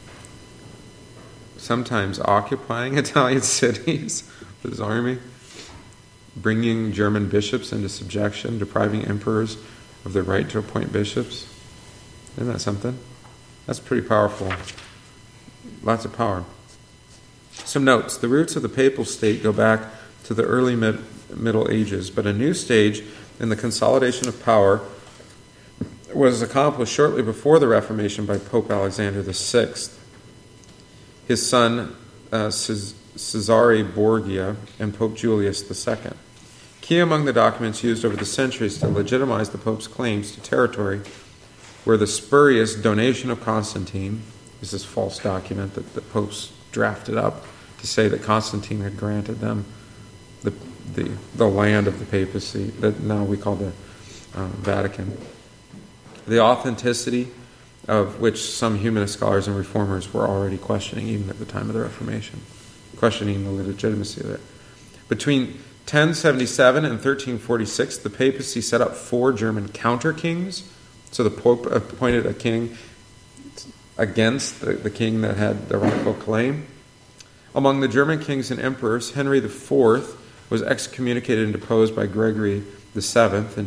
sometimes occupying Italian cities with his army, bringing German bishops into subjection, depriving emperors of their right to appoint bishops. Isn't that something? That's pretty powerful. Lots of power. Some notes. The roots of the papal state go back to the early Middle Ages, but a new stage in the consolidation of power was accomplished shortly before the Reformation by Pope Alexander VI. His son Cesare Borgia and Pope Julius II. Key among the documents used over the centuries to legitimize the Pope's claims to territory were the spurious donation of Constantine. This is a false document that the popes drafted up to say that Constantine had granted them the land of the papacy that now we call the Vatican. The authenticity of which some humanist scholars and reformers were already questioning even at the time of the Reformation, questioning the legitimacy of it. Between 1077 and 1346, the papacy set up 4 German counter-kings. So the Pope appointed a king against the king that had the rightful claim. Among the German kings and emperors, Henry IV was excommunicated and deposed by Gregory VII in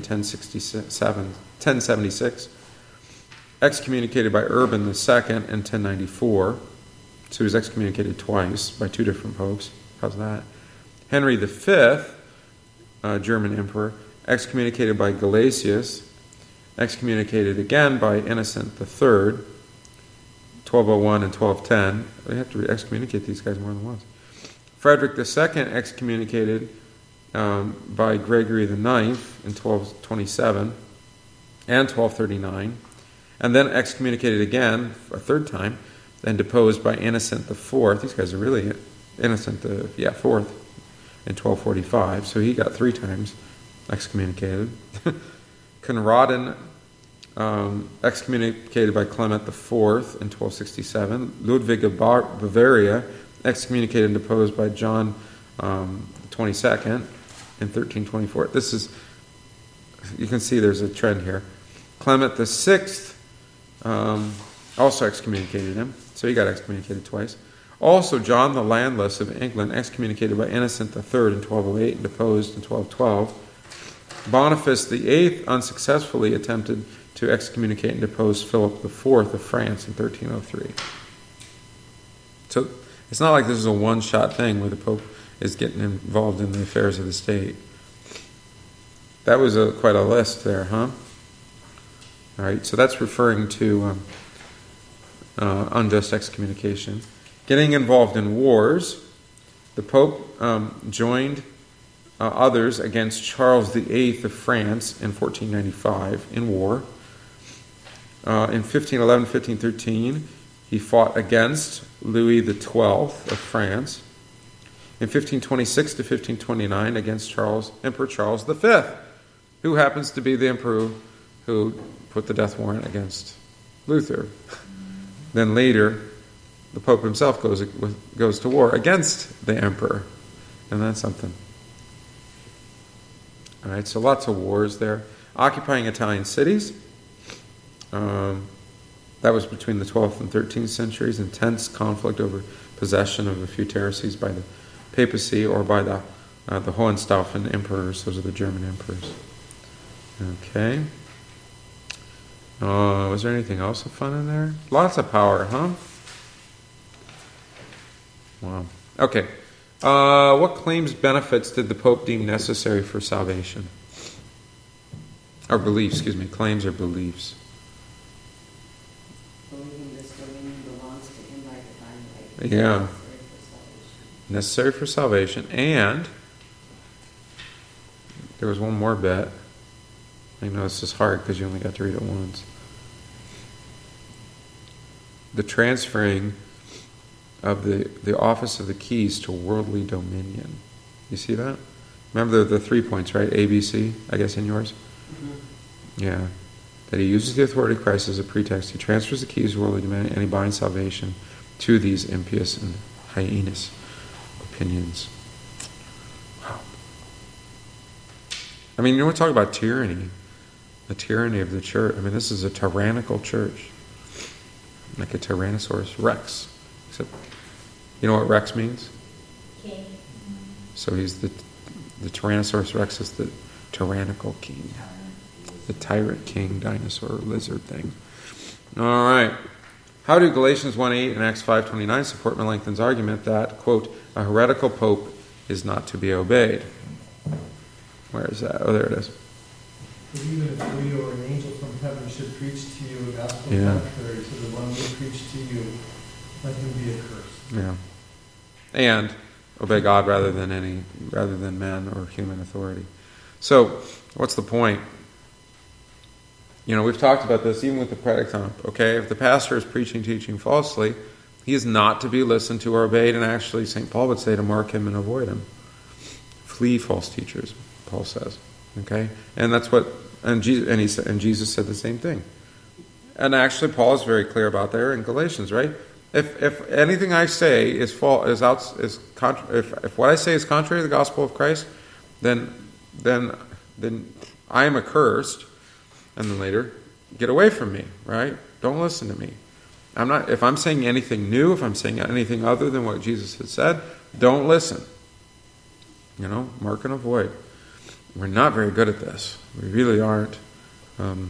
1076. Excommunicated by Urban II in 1094. So he was excommunicated twice by 2 different popes. How's that? Henry V, German emperor, excommunicated by Gelasius, excommunicated again by Innocent III, 1201 and 1210. They have to excommunicate these guys more than once. Frederick II excommunicated by Gregory IX in 1227 and 1239, and then excommunicated again a third time, then deposed by Innocent IV. These guys are really Innocent IV in 1245, so he got 3 times excommunicated. Conradin excommunicated by Clement IV in 1267. Ludwig of Bavaria excommunicated and deposed by John XXII in 1324. This is, you can see there's a trend here. Clement VI also excommunicated him, so he got excommunicated twice. Also, John the Landless of England excommunicated by Innocent III in 1208 and deposed in 1212. Boniface VIII unsuccessfully attempted to excommunicate and depose Philip IV of France in 1303. So it's not like this is a one-shot thing where the Pope is getting involved in the affairs of the state. That was quite a list there, huh? All right, so that's referring to unjust excommunication. Getting involved in wars. The Pope joined others against Charles VIII of France in 1495 in war. In 1511, 1513, he fought against Louis XII of France. In 1526 to 1529, against Emperor Charles V, who happens to be the emperor who put the death warrant against Luther. Then later, the Pope himself goes to war against the emperor. And that's something. All right, so lots of wars there. Occupying Italian cities. That was between the 12th and 13th centuries. Intense conflict over possession of a few territories by the papacy or by the Hohenstaufen emperors. Those are the German emperors. Okay. Was there anything else fun in there? Lots of power, huh? Wow. Okay. What benefits did the Pope deem necessary for salvation? Or beliefs, claims or beliefs. Believing this dominion belongs to him by divine right. Yeah. Necessary for salvation. And there was one more bit. I know this is hard because you only got to read it once. The transferring of the office of the keys to worldly dominion. You see that? Remember the 3 points, right? A, B, C, I guess in yours? Mm-hmm. Yeah. That he uses the authority of Christ as a pretext. He transfers the keys to worldly dominion and he binds salvation to these impious and hyenas. opinions. Wow. I mean, you want to talk about tyranny, the tyranny of the church. I mean, this is a tyrannical church, like a Tyrannosaurus Rex. Except, you know what Rex means? King. So he's the Tyrannosaurus Rex is the tyrannical king, the tyrant king, dinosaur, lizard thing. All right. How do Galatians 1:8 and Acts 5:29 support Melanchthon's argument that, quote, a heretical pope is not to be obeyed? Where is that? Oh, there it is. But even if we or an angel from heaven should preach to you a gospel Yeah. contrary to the one we preach to you, let him be accursed. Yeah. And obey God rather than man or human authority. So, what's the point? You know, we've talked about this even with the predicant. Okay, if the pastor is preaching, teaching falsely, he is not to be listened to or obeyed. And actually, St. Paul would say to mark him and avoid him. Flee false teachers, Paul says. Okay, and that's what and Jesus said the same thing. And actually, Paul is very clear about there in Galatians, right? If anything I say is false, if what I say is contrary to the gospel of Christ, then I am accursed. And then later, get away from me, right? Don't listen to me. If I'm saying anything new, if I'm saying anything other than what Jesus had said, don't listen. You know, mark and avoid. We're not very good at this. We really aren't. And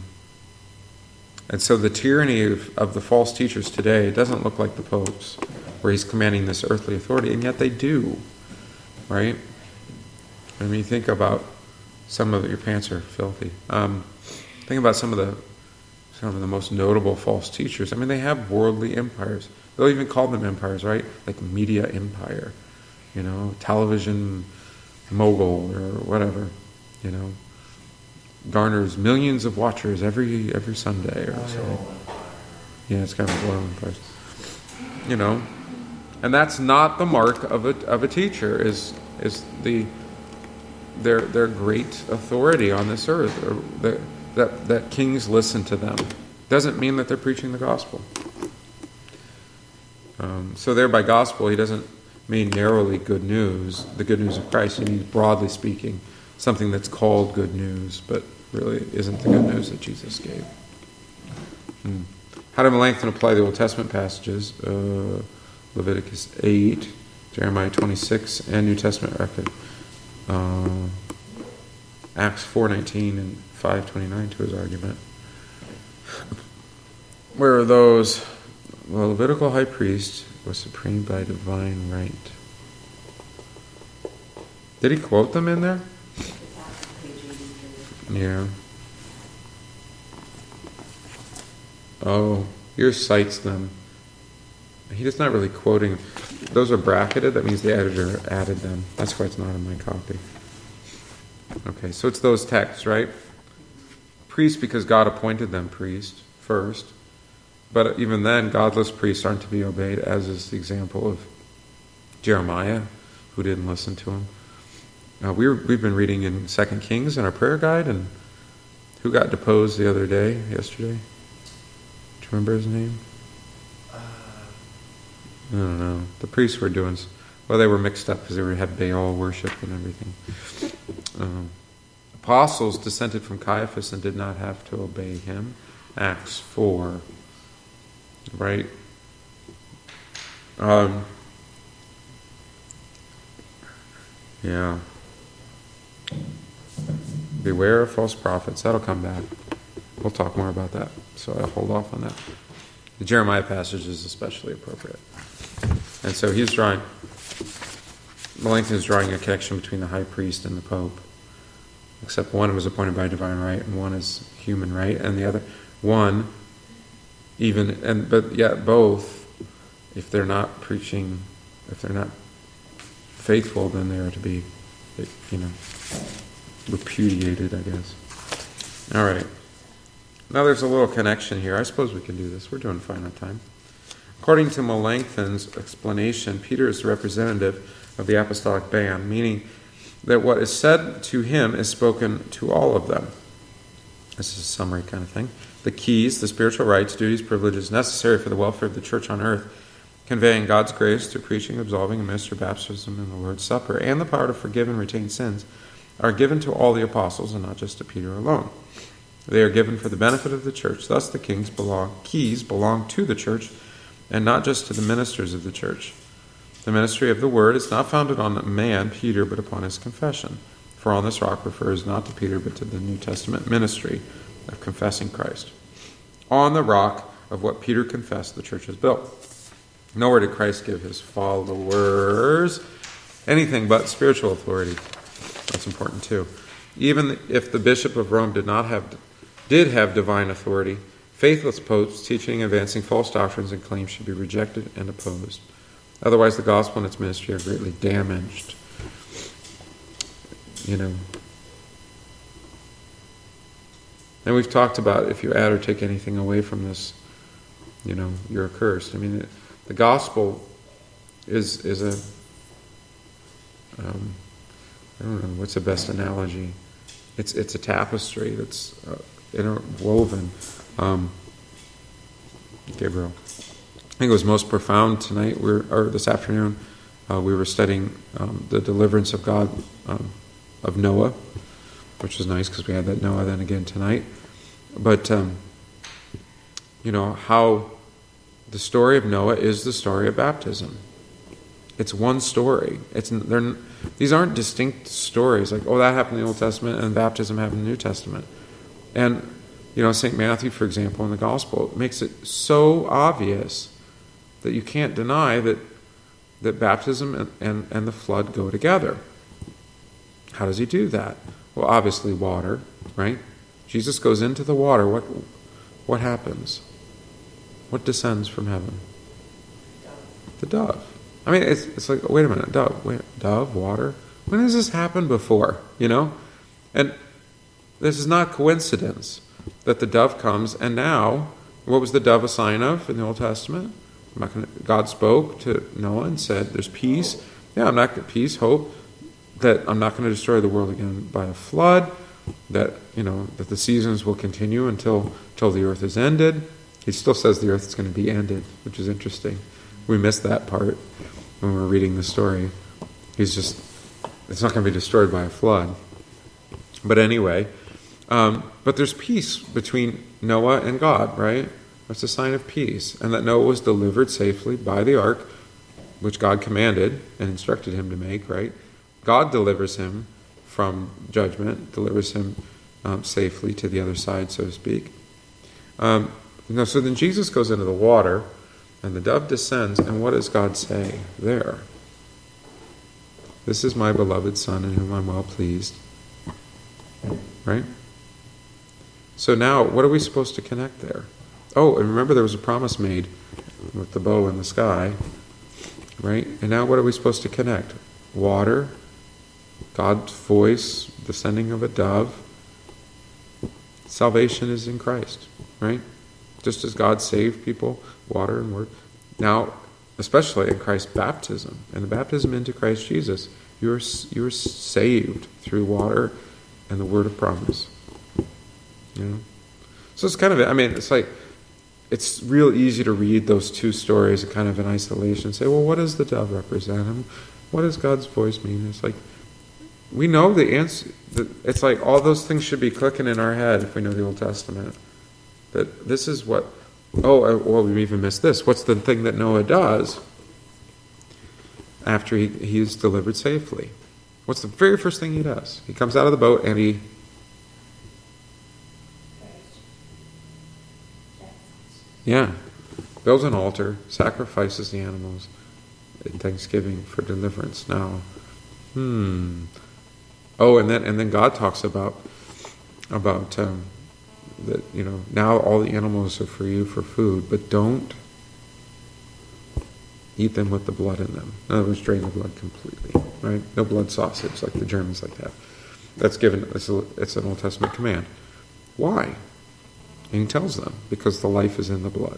so the tyranny of the false teachers today doesn't look like the popes, where he's commanding this earthly authority, and yet they do, right? I mean, think about some of your pants are filthy. Think about some of the most notable false teachers. I mean, they have worldly empires. They'll even call them empires, right? Like media empire, you know, television mogul or whatever, you know, garners millions of watchers every Sunday or so. Yeah, it's kind of a oil empire, you know, and that's not the mark of a teacher. Is their great authority on this earth, or that kings listen to them. Doesn't mean that they're preaching the gospel. So there by gospel, he doesn't mean narrowly good news, the good news of Christ. He means broadly speaking, something that's called good news, but really isn't the good news that Jesus gave. How did Melanchthon apply the Old Testament passages? Leviticus 8, Jeremiah 26, and New Testament record. Acts 4:19 and 5:29 to his argument. Where are those? Well, Levitical high priest was supreme by divine right. Did he quote them in there? Yeah. Oh, yours cites them. He's not really quoting. Those are bracketed. That means the editor added them. That's why it's not in my copy. Okay, so it's those texts, right? Priests, because God appointed them priest first. But even then, godless priests aren't to be obeyed, as is the example of Jeremiah, who didn't listen to him. We've been reading in 2 Kings in our prayer guide, and who got deposed yesterday? Do you remember his name? I don't know. The priests were doing... Well, they were mixed up because they had Baal worship and everything. Apostles dissented from Caiaphas and did not have to obey him. Acts 4. Right? Yeah. Beware of false prophets. That'll come back. We'll talk more about that. So I'll hold off on that. The Jeremiah passage is especially appropriate. And so Melanchthon is drawing a connection between the high priest and the pope. Except one was appointed by divine right and one is human right, and the other one both, if they're not preaching, if they're not faithful, then they are to be, repudiated, I guess. All right. Now there's a little connection here. I suppose we can do this. We're doing fine on time. According to Melanchthon's explanation, Peter is the representative of the apostolic band, meaning that what is said to him is spoken to all of them. This is a summary kind of thing. The keys, the spiritual rights, duties, privileges necessary for the welfare of the church on earth conveying God's grace through preaching, absolving, and ministry baptism and the Lord's Supper, and the power to forgive and retain sins, are given to all the apostles and not just to Peter alone. They are given for the benefit of the church. Thus the keys belong to the church and not just to the ministers of the church. The ministry of the word is not founded on a man, Peter, but upon his confession. For on this rock refers not to Peter, but to the New Testament ministry of confessing Christ. On the rock of what Peter confessed, the church is built. Nowhere did Christ give his followers anything but spiritual authority. That's important too. Even if the Bishop of Rome did have divine authority, faithless popes teaching and advancing false doctrines and claims should be rejected and opposed. Otherwise, the gospel and its ministry are greatly damaged. And we've talked about if you add or take anything away from this, you're accursed. The gospel is a, I don't know, what's the best analogy? It's a tapestry that's interwoven. Gabriel. I think it was most profound tonight, or this afternoon, we were studying the deliverance of God of Noah, which was nice because we had that Noah then again tonight. But, how the story of Noah is the story of baptism. It's one story. These aren't distinct stories like, that happened in the Old Testament and baptism happened in the New Testament. And, St. Matthew, for example, in the Gospel, makes it so obvious that you can't deny that baptism and the flood go together. How does he do that? Well, obviously water, right? Jesus goes into the water. What happens? What descends from heaven? The dove. It's like, wait a minute, dove, water? When has this happened before? And this is not coincidence that the dove comes, and now, what was the dove a sign of in the Old Testament? God spoke to Noah and said, there's peace. Yeah, I'm not going to peace, hope, that I'm not going to destroy the world again by a flood, that the seasons will continue until the earth is ended. He still says the earth is going to be ended, which is interesting. We missed that part when we were reading the story. It's not going to be destroyed by a flood. But anyway, but there's peace between Noah and God, right? It's a sign of peace. And that Noah was delivered safely by the ark, which God commanded and instructed him to make, right? God delivers him from judgment, delivers him safely to the other side, so to speak. So then Jesus goes into the water, and the dove descends, and what does God say there? This is my beloved Son, in whom I'm well pleased. Right? So now, what are we supposed to connect there? Oh, and remember there was a promise made with the bow in the sky, right? And now what are we supposed to connect? Water, God's voice, the sending of a dove. Salvation is in Christ, right? Just as God saved people, water and word. Now, especially in Christ's baptism, and the baptism into Christ Jesus, you are saved through water and the word of promise. So it's kind of, it's like, it's real easy to read those two stories kind of in isolation and say, well, what does the dove represent? And what does God's voice mean? It's like, we know the answer. It's like all those things should be clicking in our head if we know the Old Testament. That this is what, we even missed this. What's the thing that Noah does after he is delivered safely? What's the very first thing he does? He comes out of the boat and he... builds an altar, sacrifices the animals in thanksgiving for deliverance. Now, and then God talks about that, now all the animals are for you for food, but don't eat them with the blood in them. In other words, drain the blood completely, right? No blood sausage like the Germans like that. That's given, it's an Old Testament command. Why? And he tells them, because the life is in the blood.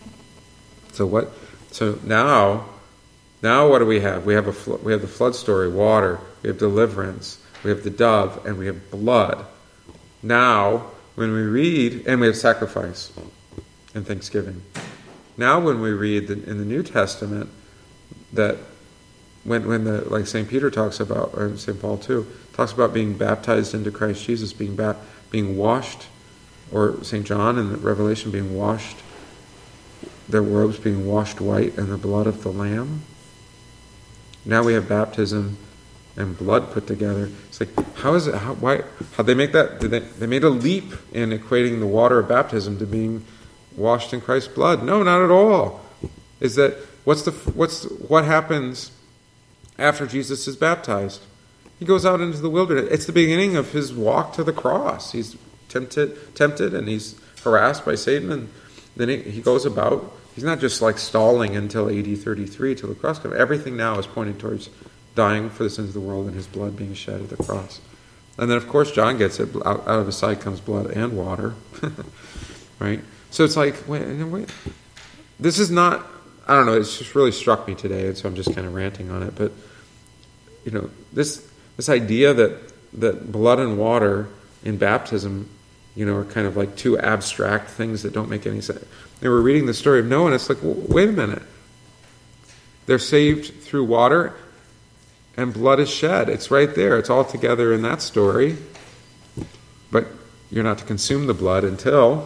So now what do we have? We have the flood story, water, we have deliverance, we have the dove, and we have blood. Now, when we read, and we have sacrifice and thanksgiving. Now when we read in the New Testament that when the, like St. Peter talks about, or St. Paul too, talks about being baptized into Christ Jesus, being washed, or St. John in the Revelation being washed, their robes being washed white in the blood of the Lamb. Now we have baptism and blood put together. It's like, how is it? How'd they make that? They made a leap in equating the water of baptism to being washed in Christ's blood? No, not at all. Is that what happens after Jesus is baptized? He goes out into the wilderness. It's the beginning of his walk to the cross. He's tempted, and he's harassed by Satan, and then he goes about. He's not just like stalling until AD 33 till the cross comes. Everything now is pointing towards dying for the sins of the world and his blood being shed at the cross. And then, of course, John gets it. Out of his side comes blood and water. Right? So it's like, wait. This is not, I don't know, it's just really struck me today, and so I'm just kind of ranting on it. But, this idea that blood and water in baptism, are kind of like two abstract things that don't make any sense. They were reading the story of Noah, and it's like, wait a minute. They're saved through water, and blood is shed. It's right there. It's all together in that story. But you're not to consume the blood until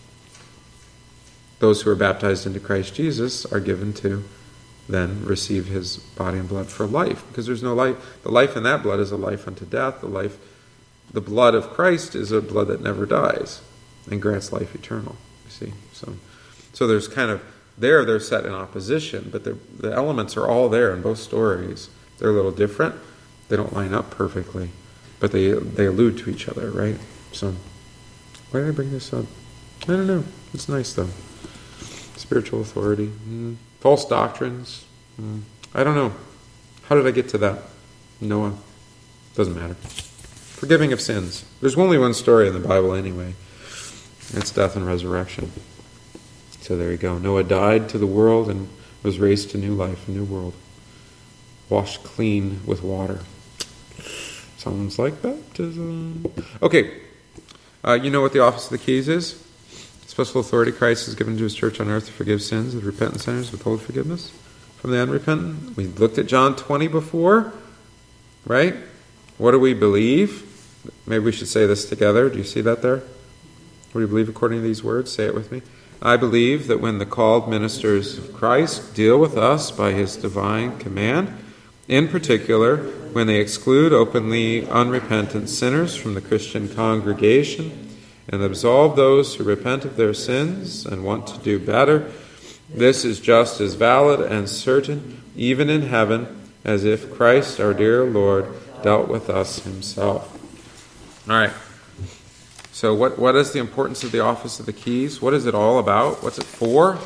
those who are baptized into Christ Jesus are given to then receive his body and blood for life. Because there's no life. The life in that blood is a life unto death. The blood of Christ is a blood that never dies and grants life eternal. You see? So there's kind of, they're set in opposition, but the elements are all there in both stories. They're a little different. They don't line up perfectly, but they allude to each other, right? So, why did I bring this up? I don't know. It's nice, though. Spiritual authority. False doctrines. I don't know. How did I get to that? Noah. Doesn't matter. Forgiving of sins. There's only one story in the Bible anyway. It's death and resurrection. So there you go. Noah died to the world and was raised to new life, a new world. Washed clean with water. Sounds like baptism. Okay. You know what the office of the keys is? Special authority Christ has given to his church on earth to forgive sins of repentant sinners, withhold forgiveness from the unrepentant. We looked at John 20 before, right? What do we believe? Maybe we should say this together. Do you see that there? What do you believe according to these words? Say it with me. I believe that when the called ministers of Christ deal with us by his divine command, in particular, when they exclude openly unrepentant sinners from the Christian congregation and absolve those who repent of their sins and want to do better, this is just as valid and certain, even in heaven, as if Christ, our dear Lord, dealt with us himself. All right. So what is the importance of the office of the keys? What is it all about? What's it for?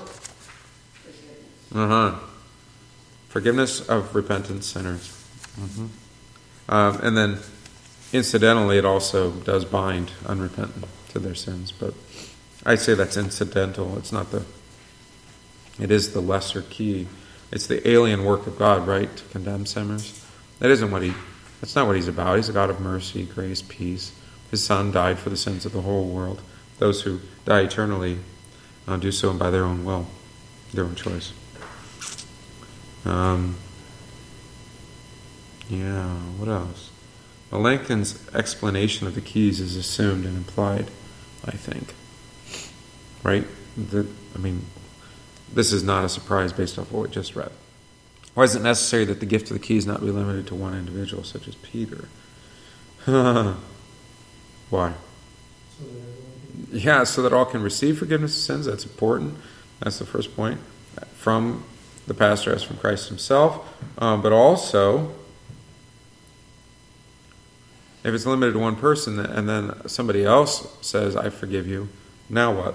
Forgiveness of repentant sinners. And then, incidentally, it also does bind unrepentant to their sins. But I say that's incidental. It is the lesser key. It's the alien work of God, right, to condemn sinners. That's not what he's about. He's a God of mercy, grace, peace. His Son died for the sins of the whole world. Those who die eternally do so by their own will, their own choice. What else? Melanchthon's explanation of the keys is assumed and implied, I think. Right? This is not a surprise based off what we just read. Why is it necessary that the gift of the keys not be limited to one individual, such as Peter? Why? So that all can receive forgiveness of sins. That's important. That's the first point. From the pastor as from Christ himself. But also, if it's limited to one person and then somebody else says, I forgive you, now what?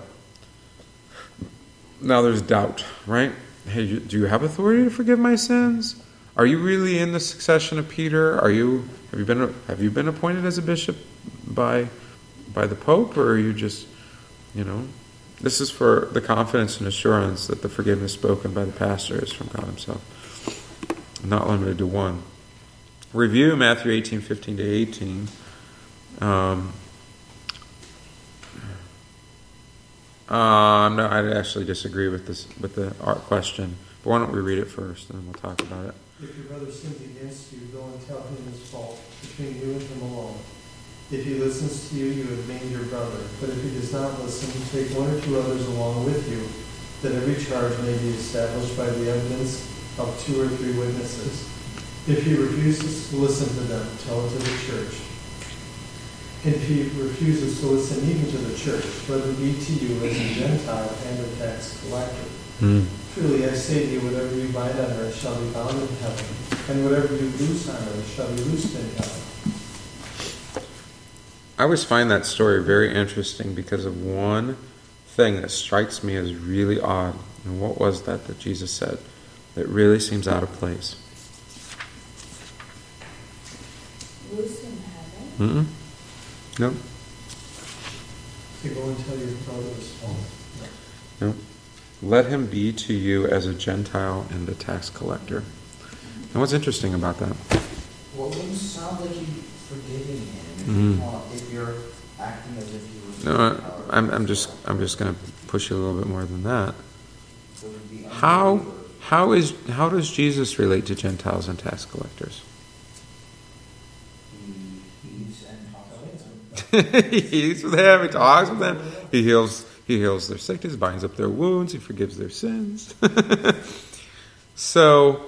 Now there's doubt, right? Hey, do you have authority to forgive my sins? Are you really in the succession of Peter? Have you been appointed as a bishop by the Pope, or are you just, This is for the confidence and assurance that the forgiveness spoken by the pastor is from God himself, not limited to one. Review Matthew 18:15 to 18. No, I actually disagree with the art question. But why don't we read it first, and then we'll talk about it. If your brother sins against you, go and tell him his fault between you and him alone. If he listens to you, you have made your brother. But if he does not listen, take one or two others along with you, that every charge may be established by the evidence of 2 or 3 witnesses. If he refuses to listen to them, tell it to the church. If he refuses to listen even to the church, let him be to you as a Gentile and a tax collector. Truly, I say to you, whatever you bind on earth shall be bound in heaven, and whatever you loose on earth shall be loosed in heaven. I always find that story very interesting because of one thing that strikes me as really odd. And what was that Jesus said that really seems out of place? Loose in heaven. No. To go and tell your brother his fault. No. Let him be to you as a Gentile and a tax collector. And what's interesting about that? Well, it wouldn't sound like you're forgiving him if you're acting as if you were. No, I'm just going to push you a little bit more than that. So it would be How does Jesus relate to Gentiles and tax collectors? He eats and talks with them. He eats with them. He talks with them. He heals their sickness, binds up their wounds. He forgives their sins. So,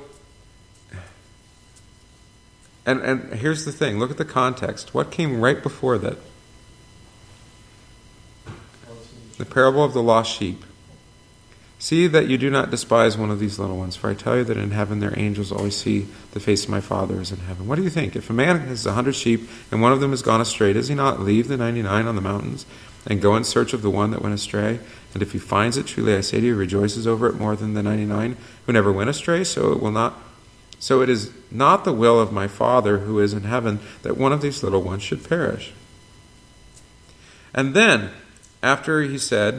and here's the thing. Look at the context. What came right before that? The parable of the lost sheep. See that you do not despise one of these little ones, for I tell you that in heaven their angels always see the face of my Father is in heaven. What do you think? If a man has 100 sheep and one of them has gone astray, does he not leave the 99 on the mountains and go in search of the one that went astray? And if he finds it, truly I say to you, he rejoices over it more than the 99 who never went astray. So it is not the will of my Father who is in heaven that one of these little ones should perish. And then, after he said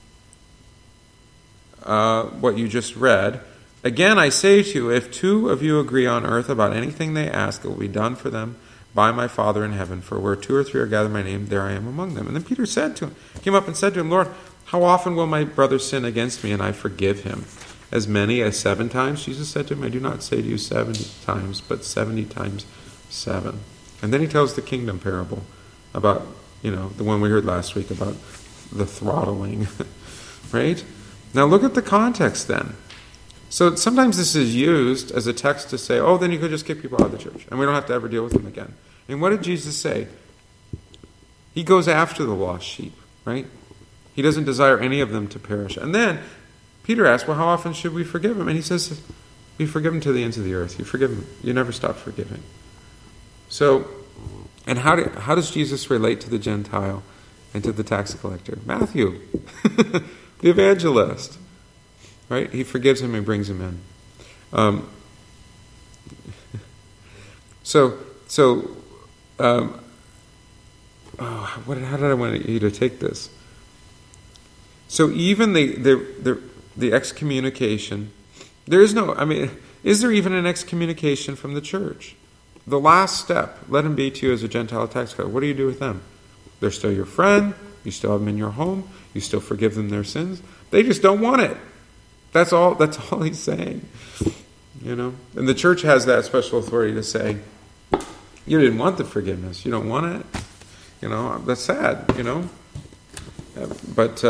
what you just read, again I say to you, if 2 of you agree on earth about anything they ask, it will be done for them by my Father in heaven. For where 2 or 3 are gathered in my name, there I am among them. And then Peter came up and said to him, Lord, how often will my brother sin against me and I forgive him? As many as 7 times? Jesus said to him, I do not say to you 70 times, but 70 times 7. And then he tells the kingdom parable about, the one we heard last week about the throttling, right? Now look at the context then. So sometimes this is used as a text to say, then you could just kick people out of the church, and we don't have to ever deal with them again. And what did Jesus say? He goes after the lost sheep, right? He doesn't desire any of them to perish. And then Peter asked, well, how often should we forgive him? And he says, we forgive him to the ends of the earth. You forgive him. You never stop forgiving. So, and how does Jesus relate to the Gentile and to the tax collector? Matthew, the evangelist, right? He forgives him and brings him in. How did I want you to take this? So even the excommunication, is there even an excommunication from the church? The last step, let him be to you as a Gentile tax collector. What do you do with them? They're still your friend. You still have them in your home. You still forgive them their sins. They just don't want it. That's all he's saying. And the church has that special authority to say, you didn't want the forgiveness. You don't want it. That's sad, But,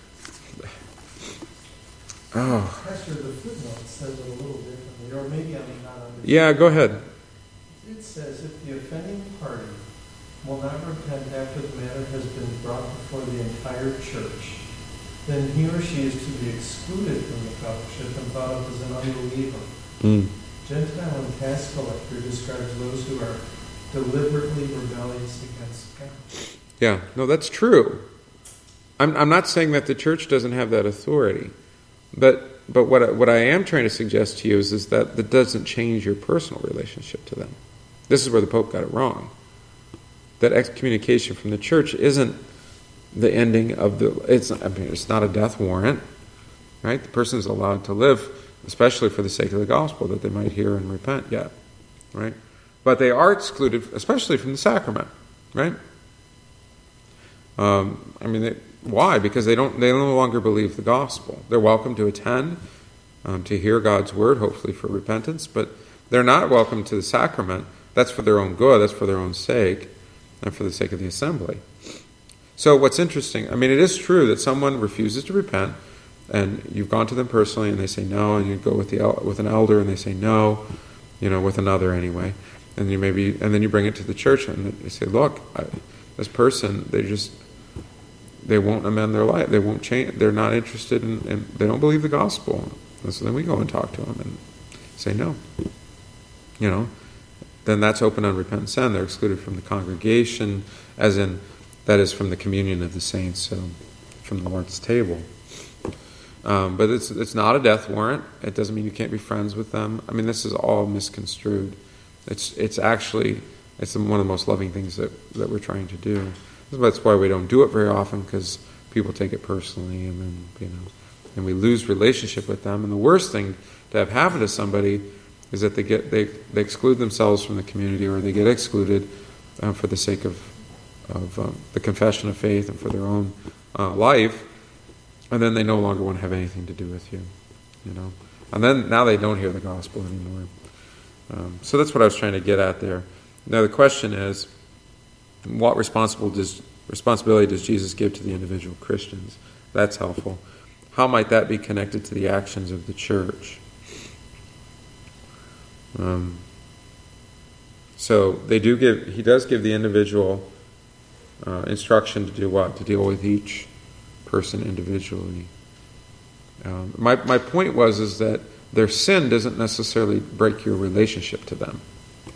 Pastor, the footnote says it a little differently, or maybe I'm not understanding. Yeah, go ahead. It says, if the offending party will not repent after the matter has been brought before the entire church, then he or she is to be excluded from the fellowship and thought of as an unbeliever. Gentile and tax collector describes those who are deliberately rebellious against God. Yeah, no, that's true. I'm not saying that the church doesn't have that authority, but what I am trying to suggest to you is that doesn't change your personal relationship to them. This is where the Pope got it wrong. That excommunication from the church isn't the ending of it's not a death warrant, right? The person is allowed to live, especially for the sake of the gospel, that they might hear and repent yet, right? But they are excluded, especially from the sacrament, right? Why? Because they no longer believe the gospel. They're welcome to attend, to hear God's word, hopefully for repentance, but they're not welcome to the sacrament. That's for their own good, that's for their own sake, and for the sake of the assembly. So what's interesting, it is true that someone refuses to repent, and you've gone to them personally, and they say no, and you go with an elder, and they say no, with another anyway, and then you bring it to the church, and they say, look, this person, they won't amend their life, they won't change, they're not interested in they don't believe the gospel. And so then we go and talk to them and say no. Then that's open unrepentant sin. They're excluded from the congregation, that is from the communion of the saints, so from the Lord's table. But it's not a death warrant. It doesn't mean you can't be friends with them. This is all misconstrued. It's actually one of the most loving things that we're trying to do. That's why we don't do it very often, because people take it personally, and then and we lose relationship with them. And the worst thing to have happen to somebody is that they exclude themselves from the community, or they get excluded for the sake of the confession of faith and for their own life, and then they no longer want to have anything to do with you, And then now they don't hear the gospel anymore. So that's what I was trying to get at there. Now the question is, what responsibility does Jesus give to the individual Christians? That's helpful. How might that be connected to the actions of the church? So he does give the individual instruction to do what? To deal with each person individually. My point is that their sin doesn't necessarily break your relationship to them.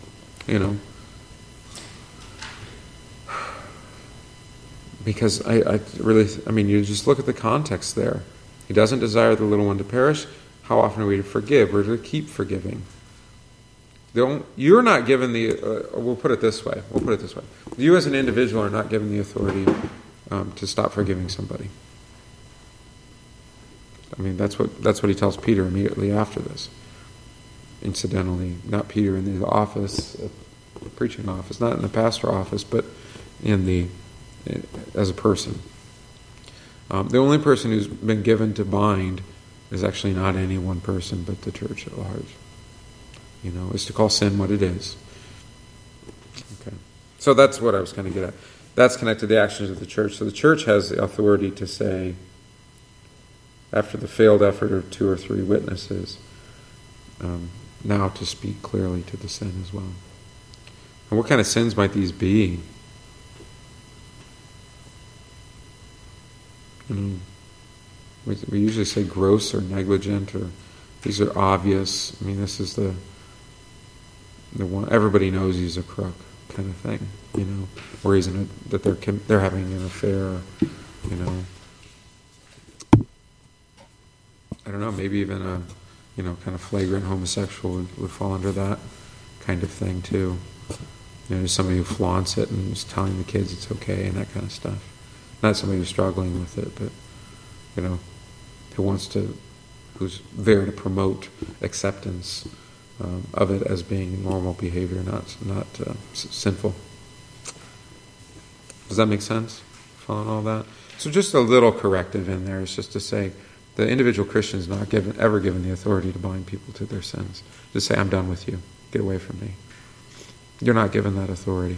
Because you just look at the context there. He doesn't desire the little one to perish. How often are we to forgive? We're to keep forgiving. You're not given we'll put it this way. You as an individual are not given the authority to stop forgiving somebody. That's what he tells Peter immediately after this. Incidentally, not Peter in the office, preaching office, not in the pastor office, but as a person. The only person who's been given to bind is actually not any one person, but the church at large. Is to call sin what it is. Okay. So that's what I was going to get at. That's connected to the actions of the church. So the church has the authority to say, after the failed effort of 2 or 3 witnesses, now to speak clearly to the sin as well. And what kind of sins might these be? We usually say gross or negligent, or these are obvious. This is the one everybody knows he's a crook kind of thing, or that they're having an affair, I don't know, maybe even a kind of flagrant homosexual would fall under that kind of thing too. Just somebody who flaunts it and is telling the kids it's okay and that kind of stuff. Not somebody who's struggling with it, but who's there to promote acceptance of it as being normal behavior, not sinful. Does that make sense? Following all that? So just a little corrective in there is just to say the individual Christian is not ever given the authority to bind people to their sins. Just say, I'm done with you. Get away from me. You're not given that authority.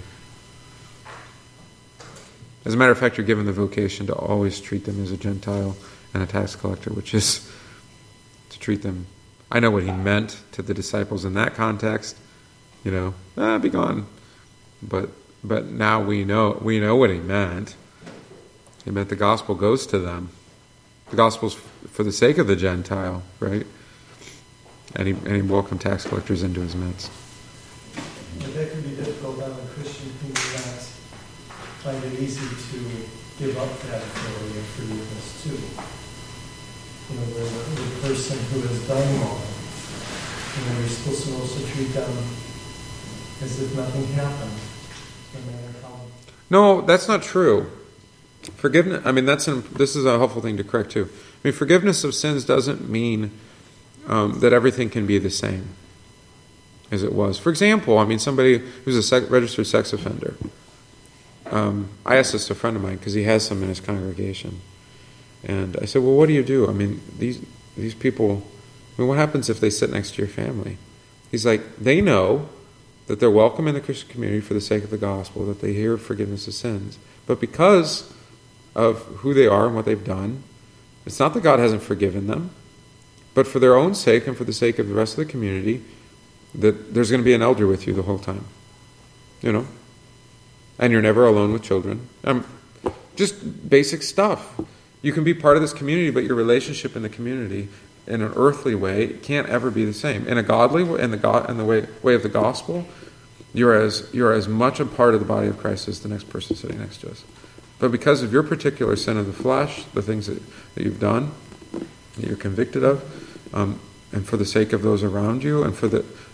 As a matter of fact, you're given the vocation to always treat them as a Gentile and a tax collector, which is to treat them. I know what he meant to the disciples in that context. Be gone. But now we know what he meant. He meant the gospel goes to them. The gospel's for the sake of the Gentile, right? And he welcomed tax collectors into his midst. But that can be difficult on a Christian who may not find it easy to give up that authority and forgiveness too. Where the person who has done wrong, you're still supposed to treat them as if nothing happened, no matter how. No, that's not true. Forgiveness. This is a helpful thing to correct too. Forgiveness of sins doesn't mean that everything can be the same as it was. For example, somebody who's a registered sex offender, I asked this to a friend of mine because he has some in his congregation. And I said, well, what do you do? I mean, these people, I mean, what happens if they sit next to your family? He's like, they know that they're welcome in the Christian community for the sake of the gospel, that they hear forgiveness of sins. But because of who they are and what they've done, it's not that God hasn't forgiven them, but for their own sake and for the sake of the rest of the community, that there's going to be an elder with you the whole time. You know? And you're never alone with children. Just basic stuff. You can be part of this community, but your relationship in the community, in an earthly way, can't ever be the same. In a godly way, in the way of the gospel, you're as much a part of the body of Christ as the next person sitting next to us. But because of your particular sin of the flesh, the things that you've done, that you're convicted of, and for the sake of those around you, and for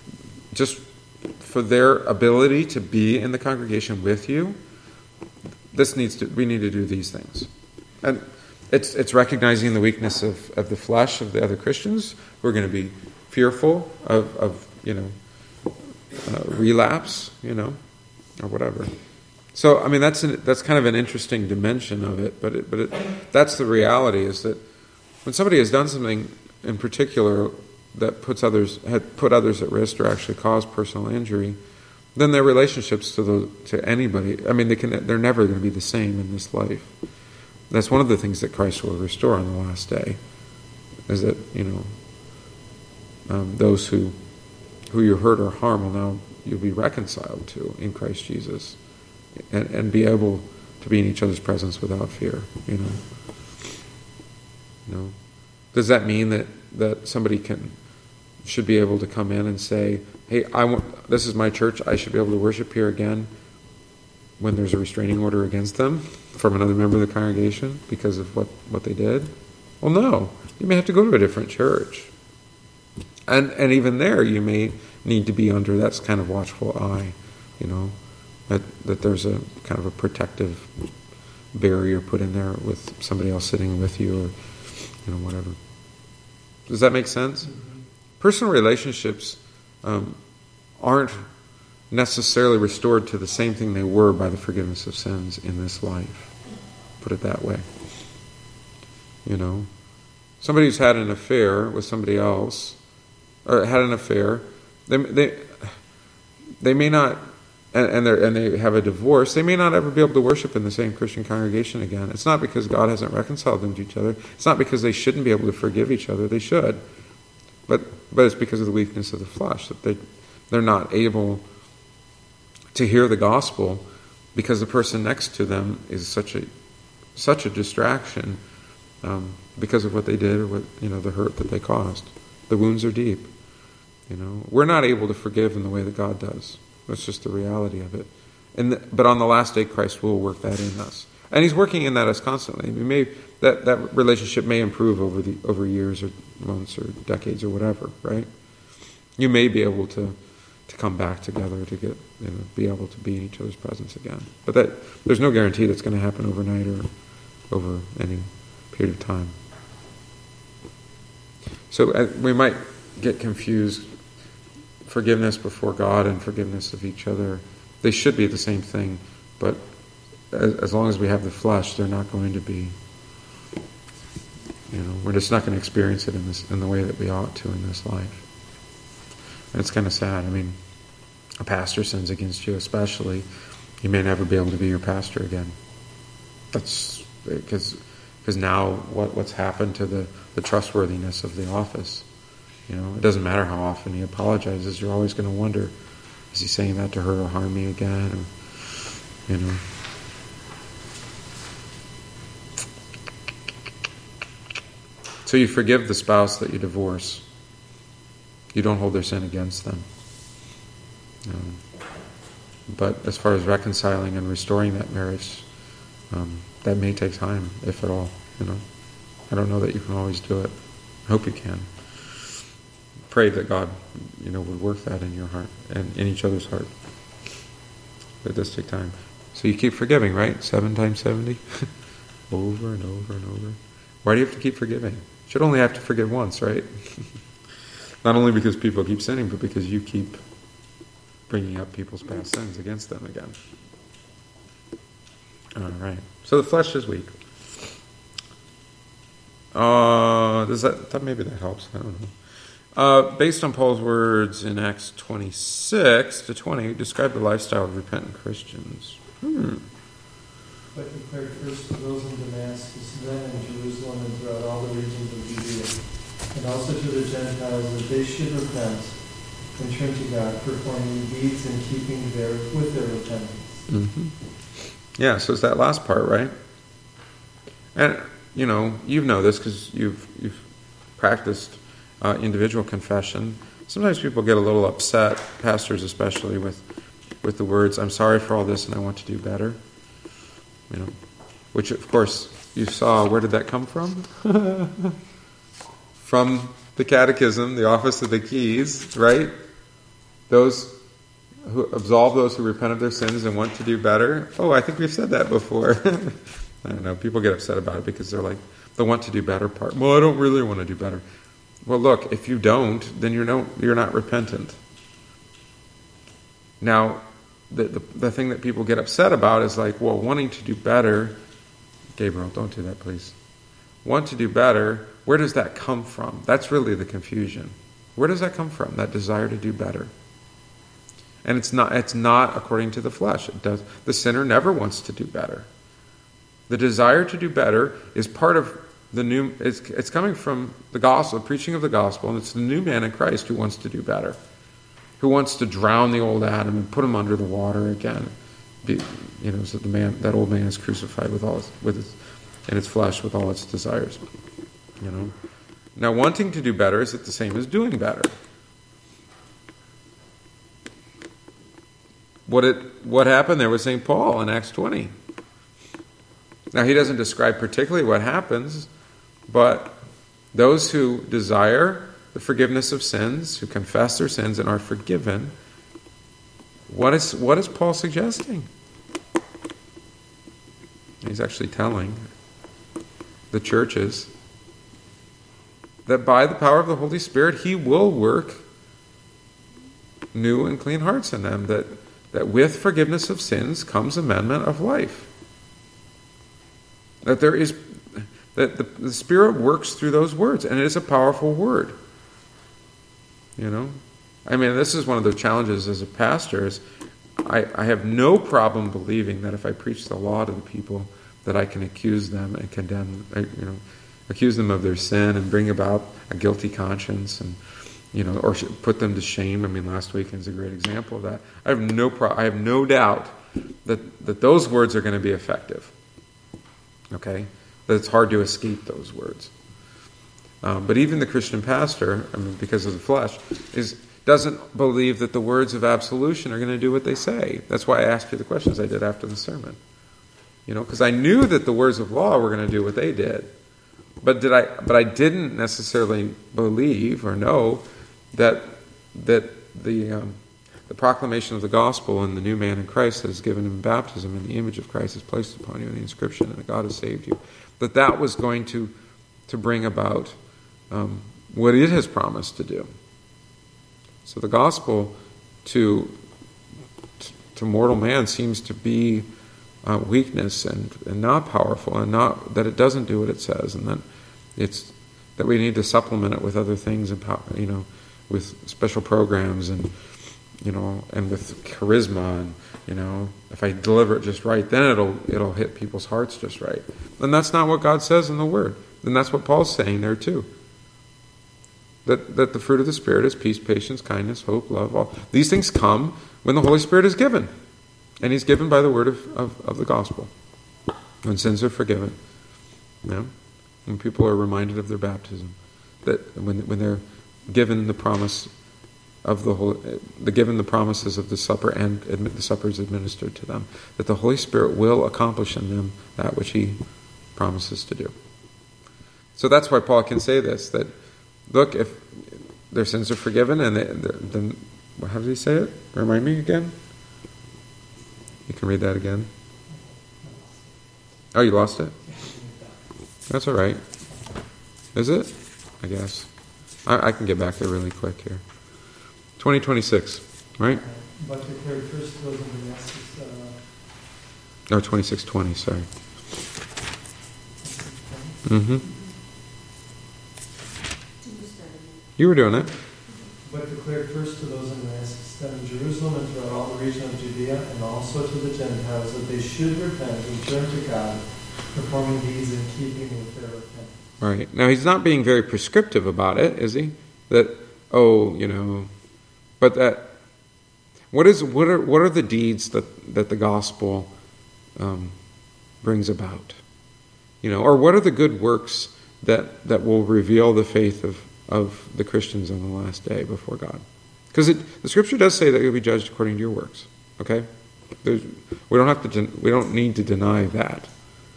their ability to be in the congregation with you, we need to do these things. And it's recognizing the weakness of the flesh of the other Christians who are going to be fearful of relapse, or whatever. So, I mean, that's kind of an interesting dimension of it, but that's the reality, is that when somebody has done something in particular that had put others at risk or actually caused personal injury, then their relationships to anybody, I mean, they're never going to be the same in this life. That's one of the things that Christ will restore on the last day, is that, those who you hurt or harm will now you'll be reconciled to in Christ Jesus, and be able to be in each other's presence without fear. Does that mean that somebody should be able to come in and say, hey, this is my church, I should be able to worship here again, when there's a restraining order against them from another member of the congregation because of what they did? Well, no. You may have to go to a different church. And even there, you may need to be under that kind of watchful eye, that there's a kind of a protective barrier put in there with somebody else sitting with you, or whatever. Does that make sense? Mm-hmm. Personal relationships aren't necessarily restored to the same thing they were by the forgiveness of sins in this life. Put it that way. Somebody who's had an affair with somebody else, or had an affair, they may not, and they have a divorce, they may not ever be able to worship in the same Christian congregation again. It's not because God hasn't reconciled them to each other. It's not because they shouldn't be able to forgive each other. They should. But it's because of the weakness of the flesh, that they're not able to hear the gospel because the person next to them is such a distraction because of what they did, or what the hurt that they caused. The wounds are deep. We're not able to forgive in the way that God does. That's just the reality of it. But on the last day, Christ will work that in us, and He's working in us constantly. That relationship may improve over years or months or decades or whatever. Right? You may be able to come back together to get be able to be in each other's presence again. But there's no guarantee that's going to happen overnight or over any period of time. So we might get confused. Forgiveness before God and forgiveness of each other, they should be the same thing, but as long as we have the flesh, they're not going to be, we're just not going to experience it in the way that we ought to in this life. And it's kind of sad. I mean, a pastor sins against you especially, you may never be able to be your pastor again. That's because now what's happened to the trustworthiness of the office. It doesn't matter how often he apologizes. You're always going to wonder, is he saying that to hurt or harm me again? Or, So you forgive the spouse that you divorce. You don't hold their sin against them. But as far as reconciling and restoring that marriage, that may take time, if at all. I don't know that you can always do it. I hope you can. Pray that God, would work that in your heart and in each other's heart. But it does take time. So you keep forgiving, right? 7 times 70? Over and over and over. Why do you have to keep forgiving? You should only have to forgive once, right? Not only because people keep sinning, but because you keep bringing up people's past sins against them again. All right. So the flesh is weak. Maybe that helps. I don't know. Based on Paul's words in Acts 26-20, describe the lifestyle of repentant Christians. But declared first to those in Damascus, then in Jerusalem, and throughout all the regions of Judea, and also to the Gentiles, that they should repent and turn to God, performing deeds in keeping with their repentance. Mm-hmm. Yeah, so it's that last part, right? And, you know this because you've practiced individual confession. Sometimes people get a little upset, pastors especially, with the words, "I'm sorry for all this and I want to do better." Which of course you saw, where did that come from? From the Catechism, the Office of the Keys, right? Those who absolve those who repent of their sins and want to do better. Oh, I think we've said that before. I don't know, people get upset about it because they're like, the want to do better part. Well, I don't really want to do better. Well, look, if you don't, then you're not repentant. Now, the thing that people get upset about is like, well, wanting to do better. Gabriel, don't do that, please. Want to do better, where does that come from? That's really the confusion. Where does that come from, that desire to do better? And it's not according to the flesh. It does. The sinner never wants to do better. The desire to do better is part of the new, it's coming from the gospel, preaching of the gospel, and it's the new man in Christ who wants to do better. Who wants to drown the old Adam and put him under the water again? So that old man is crucified in its flesh with all its desires. Now, wanting to do better is the same as doing better. What happened there with St. Paul in Acts 20? Now, he doesn't describe particularly what happens, but those who desire the forgiveness of sins, who confess their sins and are forgiven, what is Paul suggesting? He's actually telling the churches that by the power of the Holy Spirit, he will work new and clean hearts in them, that with forgiveness of sins comes amendment of life. That the Spirit works through those words, and it is a powerful word. This is one of the challenges as a pastor. Is I have no problem believing that if I preach the law to the people, that I can accuse them and condemn, accuse them of their sin and bring about a guilty conscience and, or put them to shame. Last weekend's a great example of that. I have no doubt that those words are going to be effective. Okay? That it's hard to escape those words. But even the Christian pastor, because of the flesh, doesn't believe that the words of absolution are going to do what they say. That's why I asked you the questions I did after the sermon. Because I knew that the words of law were going to do what they did. But I didn't necessarily believe or know that the proclamation of the gospel and the new man in Christ that is given in baptism and the image of Christ is placed upon you in the inscription and that God has saved you, that was going to bring about what it has promised to do. So the gospel to mortal man seems to be weakness and not powerful, and not that it doesn't do what it says, and that we need to supplement it with other things, and with special programs and with charisma, and if I deliver it just right, then it'll hit people's hearts just right. And that's not what God says in the Word. And that's what Paul's saying there too. That the fruit of the Spirit is peace, patience, kindness, hope, love. All these things come when the Holy Spirit is given. And He's given by the word of the gospel. When sins are forgiven. When people are reminded of their baptism. That when they're given the promise of given the promises of the supper and the supper is administered to them. That the Holy Spirit will accomplish in them that which He promises to do. So that's why Paul can say this, that look, if their sins are forgiven, and then how does he say it? Remind me again. You can read that again. Oh, you lost it? That's all right. Is it? I guess. I can get back there really quick here. 20:26, right? But declared first to those in Damascus, No, 26:20, sorry. Mm-hmm. You were doing it. But declared first to those in Damascus, then in Jerusalem and throughout all the region of Judea, and also to the Gentiles, that they should repent and turn to God, performing deeds in keeping with their repentance. Right. Now, he's not being very prescriptive about it, is he? That, but that, what are the deeds that the gospel brings about? Or what are the good works that will reveal the faith of the Christians on the last day before God? Because the Scripture does say that you'll be judged according to your works. Okay, we don't need to deny that.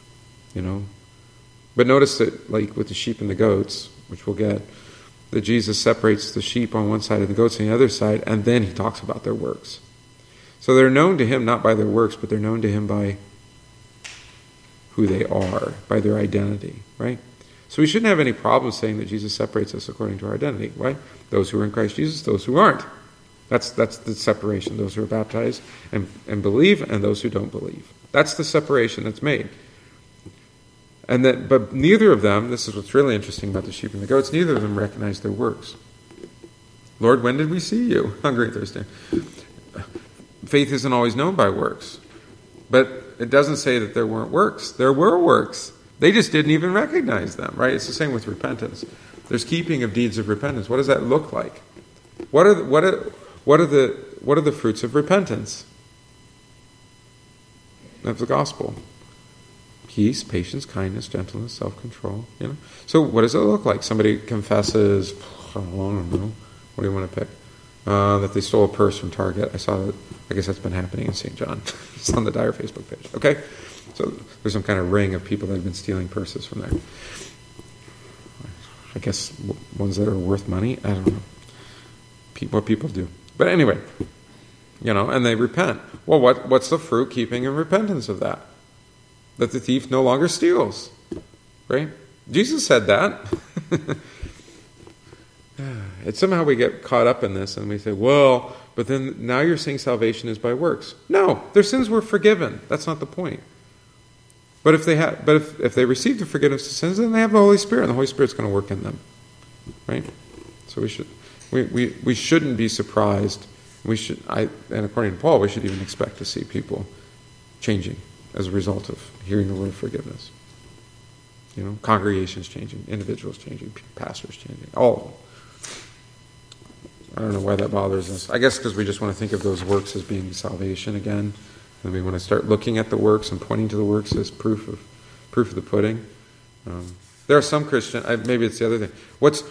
But notice that, like with the sheep and the goats, which we'll get, that Jesus separates the sheep on one side and the goats on the other side, and then he talks about their works. So they're known to him not by their works, but they're known to him by who they are, by their identity, right? So we shouldn't have any problem saying that Jesus separates us according to our identity, right? Those who are in Christ Jesus, those who aren't. That's the separation. Those who are baptized and believe, and those who don't believe. That's the separation that's made. But neither of them, this is what's really interesting about the sheep and the goats, neither of them recognize their works. Lord, when did we see you? Hungry and thirsty. Faith isn't always known by works. But it doesn't say that there weren't works. There were works. They just didn't even recognize them, right? It's the same with repentance. There's keeping of deeds of repentance. What does that look like? What are the fruits of repentance? Of the gospel. Peace, patience, kindness, gentleness, self-control. So what does it look like? Somebody confesses, I don't know, what do you want to pick? That they stole a purse from Target. I saw that. I guess that's been happening in St. John. It's on the Dyer Facebook page. Okay? So there's some kind of ring of people that have been stealing purses from there. I guess ones that are worth money? I don't know. What people do. But anyway, and they repent. Well, what's the fruit keeping in repentance of that? That the thief no longer steals. Right? Jesus said that. It's somehow we get caught up in this and we say, well, but then now you're saying salvation is by works. No, their sins were forgiven. That's not the point. But if they receive the forgiveness of sins, then they have the Holy Spirit, and the Holy Spirit's going to work in them. Right? So we shouldn't be surprised. And according to Paul, we should even expect to see people changing as a result of hearing the word of forgiveness. Congregations changing, individuals changing, pastors changing, all of them. I don't know why that bothers us. I guess because we just want to think of those works as being salvation again, and we want to start looking at the works and pointing to the works as proof of the pudding. There are some Christian. Maybe it's the other thing.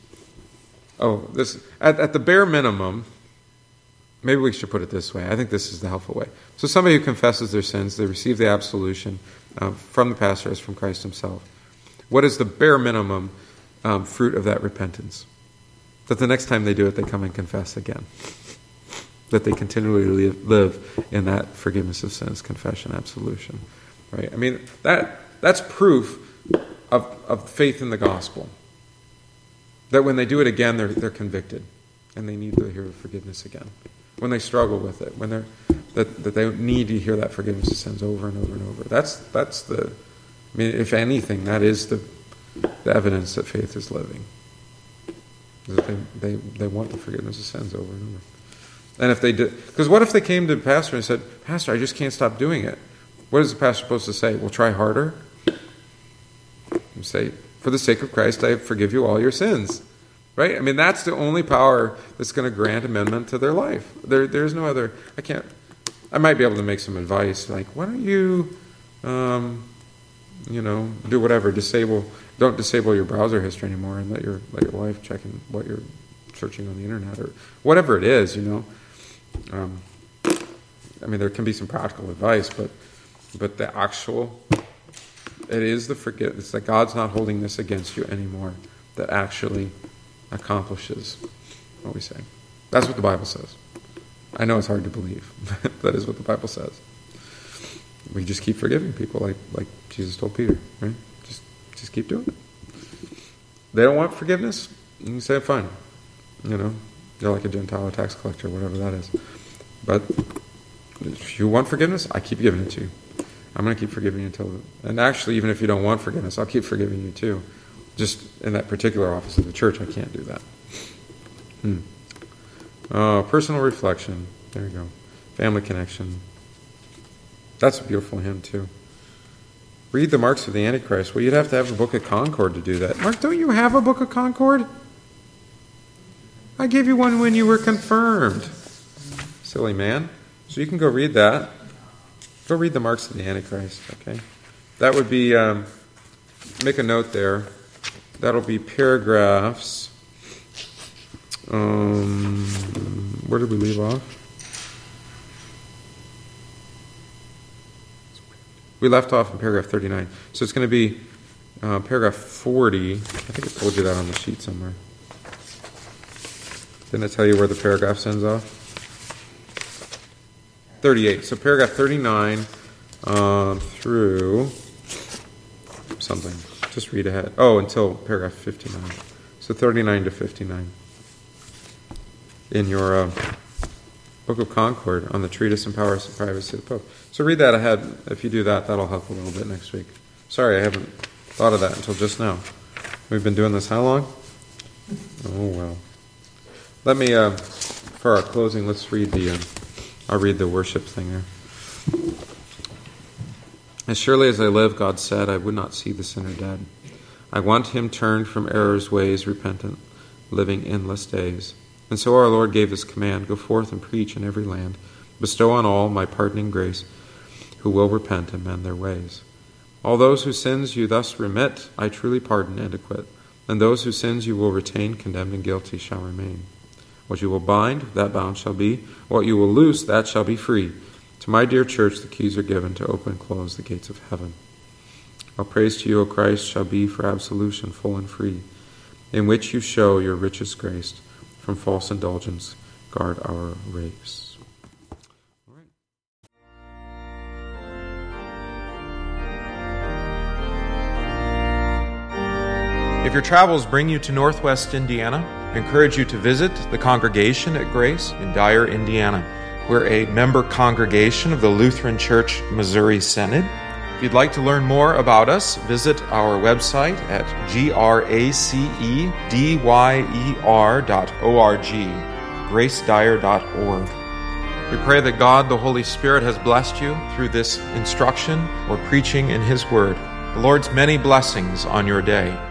At the bare minimum. Maybe we should put it this way. I think this is the helpful way. So somebody who confesses their sins, they receive the absolution from the pastor as from Christ himself. What is the bare minimum fruit of that repentance? That the next time they do it, they come and confess again. That they continually live in that forgiveness of sins, confession, absolution. Right? I mean, that's proof of faith in the gospel. That when they do it again, they're convicted. And they need to hear forgiveness again. When they struggle with it, that they need to hear that forgiveness of sins over and over and over. That's if anything, that is the evidence that faith is living. That they want the forgiveness of sins over and over. And if they did, because what if they came to the pastor and said, Pastor, I just can't stop doing it? What is the pastor supposed to say? Well, try harder. And say, for the sake of Christ, I forgive you all your sins. Right? I mean, that's the only power that's going to grant amendment to their life. There's no other. I might be able to make some advice, like, why don't you, do whatever, don't disable your browser history anymore, and let your wife check in what you're searching on the internet, or whatever it is, there can be some practical advice, but the actual, it is the forgiveness. It's that God's not holding this against you anymore. That actually accomplishes what we say. That's what the Bible says. I know it's hard to believe, but that is what the Bible says. We just keep forgiving people like Jesus told Peter, right? Just keep doing it. They don't want forgiveness, and you say, fine. They're like a Gentile tax collector, whatever that is. But if you want forgiveness, I keep giving it to you. I'm going to keep forgiving you until... And actually, even if you don't want forgiveness, I'll keep forgiving you too. Just in that particular office of the church, I can't do that. Personal reflection. There you go. Family connection. That's a beautiful hymn too. Read the Marks of the Antichrist. Well, you'd have to have a Book of Concord to do that. Mark, don't you have a Book of Concord? I gave you one when you were confirmed. Silly man. So you can go read that. Go read the Marks of the Antichrist, okay? That would be, make a note there. That'll be paragraphs. Where did we leave off? We left off in paragraph 39. So it's going to be paragraph 40. I think I told you that on the sheet somewhere. Didn't I tell you where the paragraph ends off? 38. So paragraph 39 through something. Just read ahead. Oh, until paragraph 59. So 39 to 59. In your Book of Concord on the Treatise and Powers and Privacy of the Pope. So read that ahead. If you do that, that'll help a little bit next week. Sorry, I haven't thought of that until just now. We've been doing this how long? Oh, well. Let me, for our closing, let's read I'll read the worship thing there. As surely as I live, God said, I would not see the sinner dead. I want him turned from error's ways, repentant, living endless days. And so our Lord gave this command, go forth and preach in every land, bestow on all my pardoning grace, who will repent and mend their ways. All those whose sins you thus remit, I truly pardon and acquit, and those whose sins you will retain, condemned and guilty, shall remain. What you will bind, that bound shall be. What you will loose, that shall be free. To my dear church the keys are given to open and close the gates of heaven. All praise to you, O Christ, shall be for absolution full and free, in which you show your richest grace. From false indulgence, guard our race. All right. If your travels bring you to Northwest Indiana, I encourage you to visit the congregation at Grace in Dyer, Indiana. We're a member congregation of the Lutheran Church Missouri Synod. If you'd like to learn more about us, visit our website at gracedyer.org, gracedyer.org. We pray that God, the Holy Spirit, has blessed you through this instruction or preaching in His Word. The Lord's many blessings on your day.